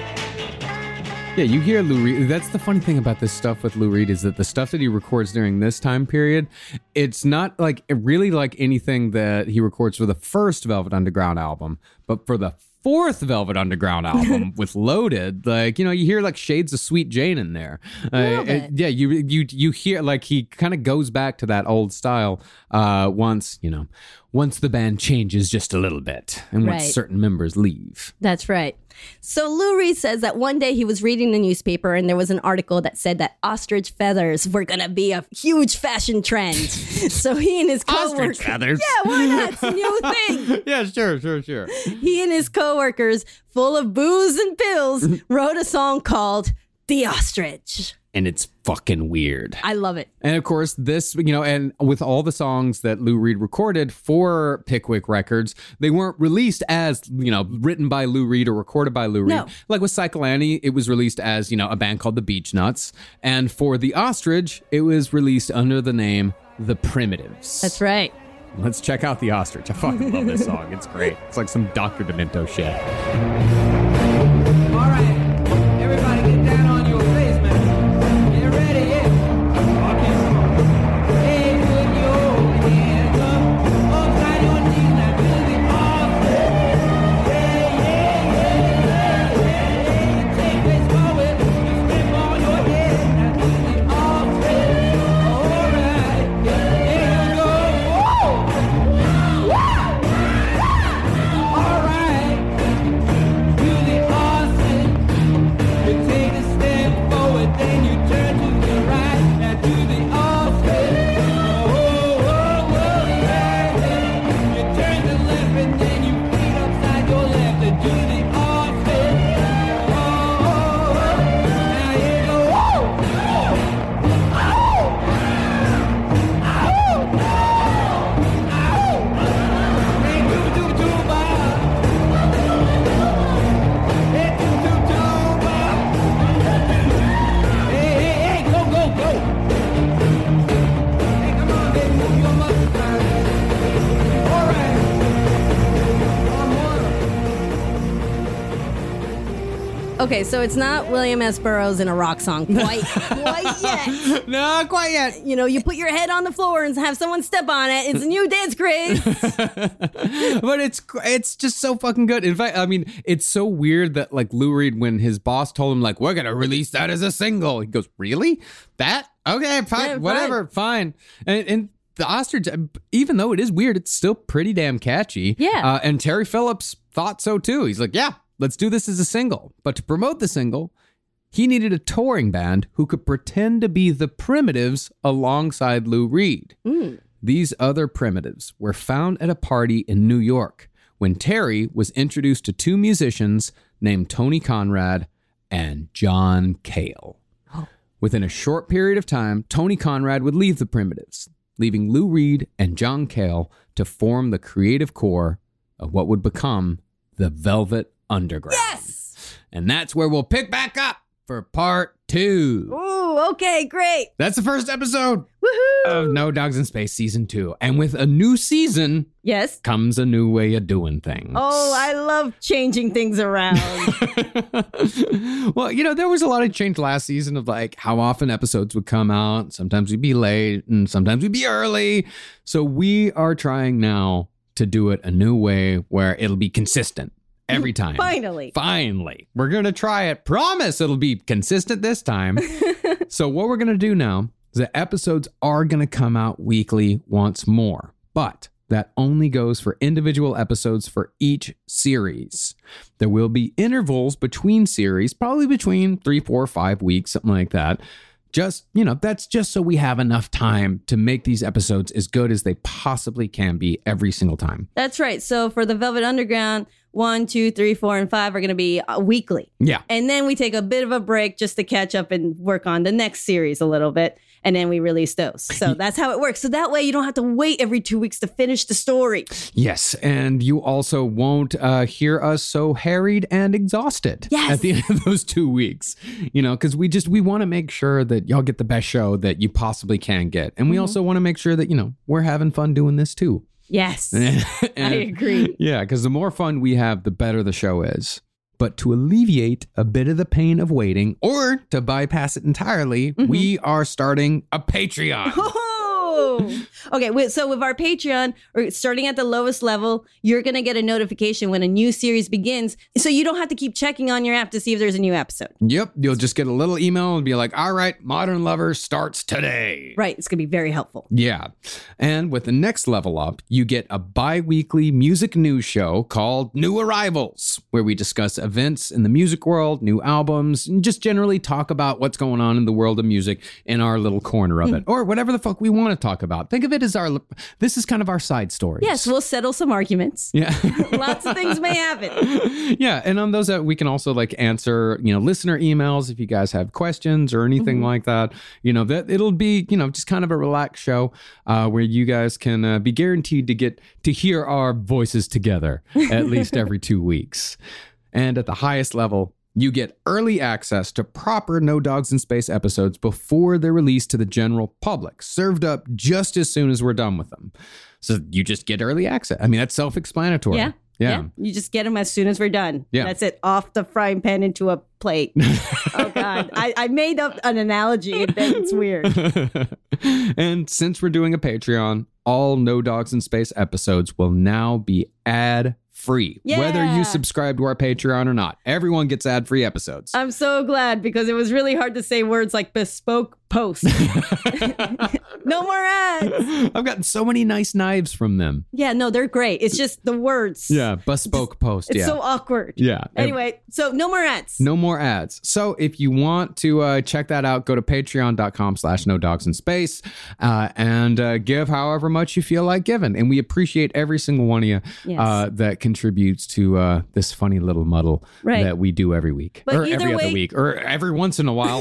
Annie. Yeah, you hear Lou Reed. That's the funny thing about this stuff with Lou Reed is that the stuff that he records during this time period, it's not like really like anything that he records for the first Velvet Underground album, but for the 4th Velvet Underground album with Loaded, like, you know, you hear like shades of Sweet Jane in there. Yeah, you hear like he kind of goes back to that old style once the band changes just a little bit and once Right. certain members leave. That's right. So Lou Reed says that one day he was reading the newspaper and there was an article that said that ostrich feathers were going to be a huge fashion trend. So he and his Ostrich coworkers... feathers? Yeah, why not? It's a new thing. Yeah, sure. He and his coworkers, full of booze and pills, wrote a song called The Ostrich. And it's fucking weird. I love it. And of course, this, you know, and with all the songs that Lou Reed recorded for Pickwick Records, they weren't released as, you know, written by Lou Reed or recorded by Lou Reed. No. Like with Cycle Annie, it was released as, you know, a band called the Beach Nuts. And for The Ostrich, it was released under the name The Primitives. That's right. Let's check out The Ostrich. I fucking love this song. It's great. It's like some Dr. Demento shit. All right, everybody get down on your face, man. Get ready, yeah. Okay. Hey, put your hands up, upside your knees, now do the ostrich. Yeah. Take this forward, you step on your head, now do the ostrich. All right, here you go. Woo! All right. Do the ostrich. You take a step forward, then you turn to the right. Now do the ostrich. Yeah. You turn to the left, and then you feet upside your left. And do the ostrich. Now here you go. Hey, do-do-do-ba. Hey, do-do-do-ba. Hey, go. Hey, come on, baby, move your muscles now. All right. One more. Okay, so it's not William S. Burroughs in a rock song quite yet. No, quite yet. You know, you put your head on the floor and have someone step on it. It's a new dance craze. But it's just so fucking good. In fact, I mean, it's so weird that like Lou Reed, when his boss told him like, we're gonna release that as a single, he goes, really? That? Okay, fine, Yeah, whatever, fine. And the Ostrich, even though it is weird, it's still pretty damn catchy. Yeah. And Terry Phillips thought so too. He's like, yeah, let's do this as a single. But to promote the single, He needed a touring band who could pretend to be the Primitives alongside Lou Reed. These other Primitives were found at a party in New York when Terry was introduced to two musicians named Tony Conrad and John Cale. Within a short period of time, Tony Conrad would leave the Primitives, leaving Lou Reed and John Cale to form the creative core of what would become the Velvet Underground. Yes! And that's where we'll pick back up for part 2. Ooh, okay, great. That's the first episode Woohoo! of No Dogs in Space Season 2. And with a new season Yes. comes a new way of doing things. Oh, I love changing things around. Well, there was a lot of change last season of like how often episodes would come out. Sometimes we'd be late and sometimes we'd be early. So we are trying now to do it a new way where it'll be consistent every time. Finally. We're going to try it. Promise it'll be consistent this time. So what we're going to do now is the episodes are going to come out weekly once more. But that only goes for individual episodes for each series. There will be intervals between series, probably between 3, 4, 5 weeks, something like that. Just, that's just so we have enough time to make these episodes as good as they possibly can be every single time. That's right. So for the Velvet Underground, 1, 2, 3, 4, and 5 are going to be weekly. Yeah. And then we take a bit of a break just to catch up and work on the next series a little bit. And then we release those. So that's how it works. So that way you don't have to wait every 2 weeks to finish the story. Yes. And you also won't hear us so harried and exhausted at the end of those 2 weeks, because we want to make sure that y'all get the best show that you possibly can get. And we also want to make sure that, we're having fun doing this too. Yes. And, I agree. Yeah, because the more fun we have, the better the show is. But to alleviate a bit of the pain of waiting or to bypass it entirely, we are starting a Patreon. Okay, so with our Patreon, or starting at the lowest level, you're going to get a notification when a new series begins. So you don't have to keep checking on your app to see if there's a new episode. Yep. You'll just get a little email and be like, all right, Modern Lovers starts today. Right. It's going to be very helpful. Yeah. And with the next level up, you get a bi-weekly music news show called New Arrivals, where we discuss events in the music world, new albums, and just generally talk about what's going on in the world of music in our little corner of it, or whatever the fuck we want to talk about. Think of it as this is kind of our side stories. Yes, we'll settle some arguments. Yeah. Lots of things may happen. Yeah. And on those, we can also answer, listener emails if you guys have questions or anything like that. That it'll be, just kind of a relaxed show where you guys can be guaranteed to get to hear our voices together at least every 2 weeks. And at the highest level, you get early access to proper No Dogs in Space episodes before they're released to the general public, served up just as soon as we're done with them. So you just get early access. I mean, that's self-explanatory. Yeah. You just get them as soon as we're done. Yeah. That's it. Off the frying pan into a plate. Oh, God. I made up an analogy and then it's weird. And since we're doing a Patreon, all No Dogs in Space episodes will now be ad-free. Yeah. Whether you subscribe to our Patreon or not, everyone gets ad-free episodes. I'm so glad because it was really hard to say words like bespoke post. No more ads. I've gotten so many nice knives from them. Yeah, no, they're great. It's just the words. Yeah, bespoke post. It's yeah. so awkward. Yeah. Anyway, so no more ads. No more ads. So if you want to check that out, go to patreon.com/NoDogsInSpace and give however much you feel like giving. And we appreciate every single one of you that contributes to this funny little muddle that we do every week. But or either every way, other week. Or every once in a while.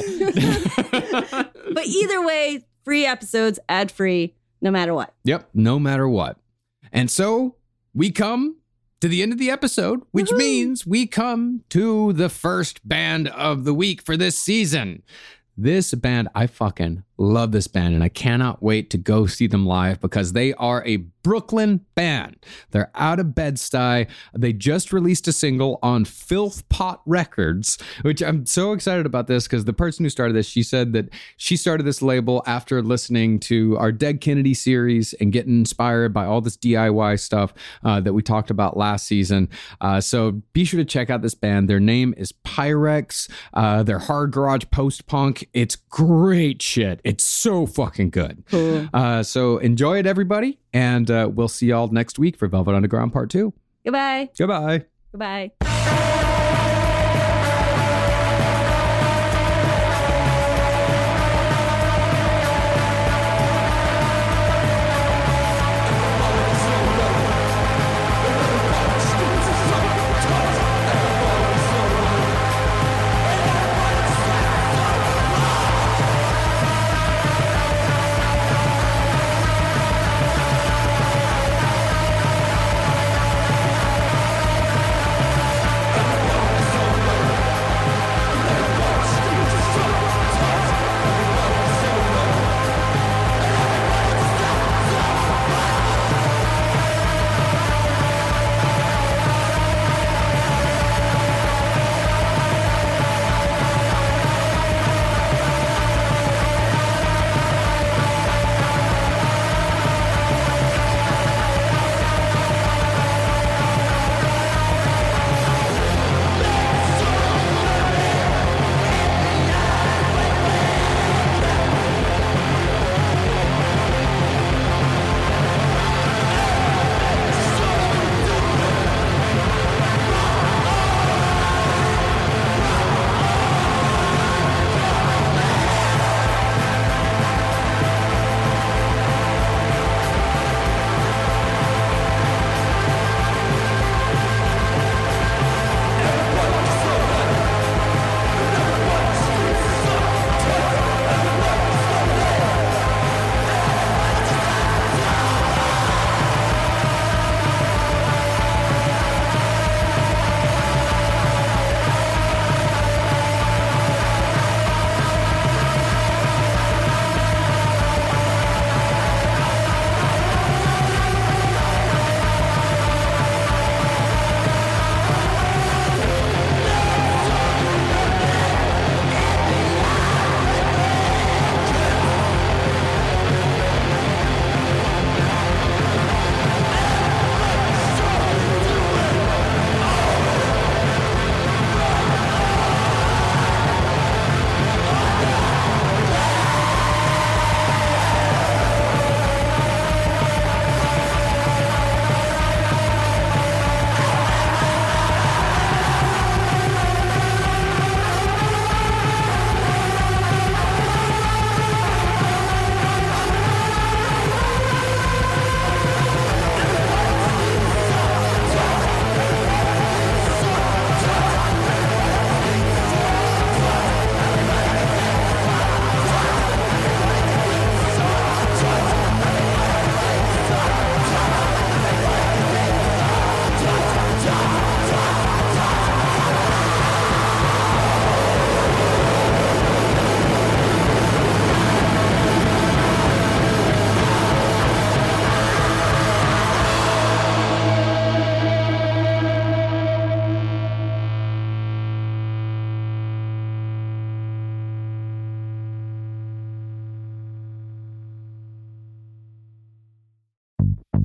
But either way, free episodes, ad-free, no matter what. Yep, no matter what. And so we come to the end of the episode, which means we come to the first band of the week for this season. This band, I fucking love this band, and I cannot wait to go see them live because they are a Brooklyn band. They're out of Bed-Stuy. They just released a single on Filth Pot Records, which I'm so excited about this because the person who started this, she said that she started this label after listening to our Dead Kennedy series and getting inspired by all this DIY stuff that we talked about last season. So be sure to check out this band. Their name is Pyrex. They're hard garage post-punk. It's great shit. It's so fucking good. Cool. So enjoy it, everybody. And we'll see y'all next week for Velvet Underground Part 2. Goodbye. Goodbye. Goodbye.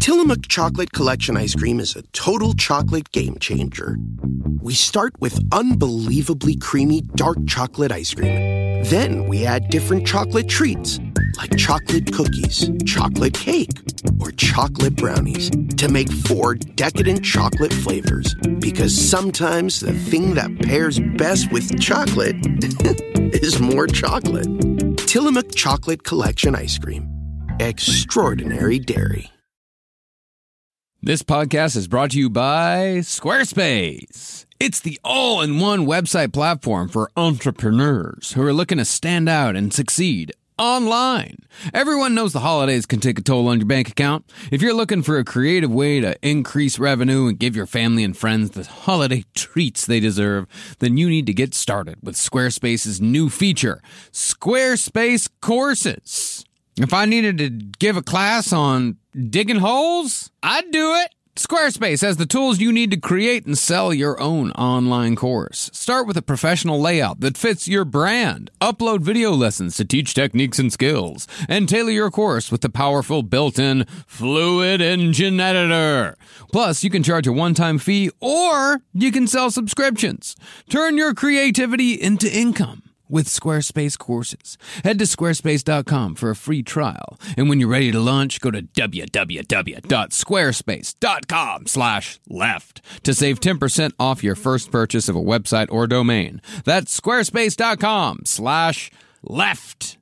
Tillamook Chocolate Collection Ice Cream is a total chocolate game changer. We start with unbelievably creamy dark chocolate ice cream. Then we add different chocolate treats, like chocolate cookies, chocolate cake, or chocolate brownies, to make 4 decadent chocolate flavors. Because sometimes the thing that pairs best with chocolate is more chocolate. Tillamook Chocolate Collection Ice Cream. Extraordinary dairy. This podcast is brought to you by Squarespace. It's the all-in-one website platform for entrepreneurs who are looking to stand out and succeed online. Everyone knows the holidays can take a toll on your bank account. If you're looking for a creative way to increase revenue and give your family and friends the holiday treats they deserve, then you need to get started with Squarespace's new feature, Squarespace Courses. If I needed to give a class on digging holes, I'd do it. Squarespace has the tools you need to create and sell your own online course. Start with a professional layout that fits your brand. Upload video lessons to teach techniques and skills. And tailor your course with the powerful built-in Fluid Engine Editor. Plus, you can charge a one-time fee or you can sell subscriptions. Turn your creativity into income with Squarespace Courses. Head to squarespace.com for a free trial. And when you're ready to launch, go to www.squarespace.com/left to save 10% off your first purchase of a website or domain. That's squarespace.com/left.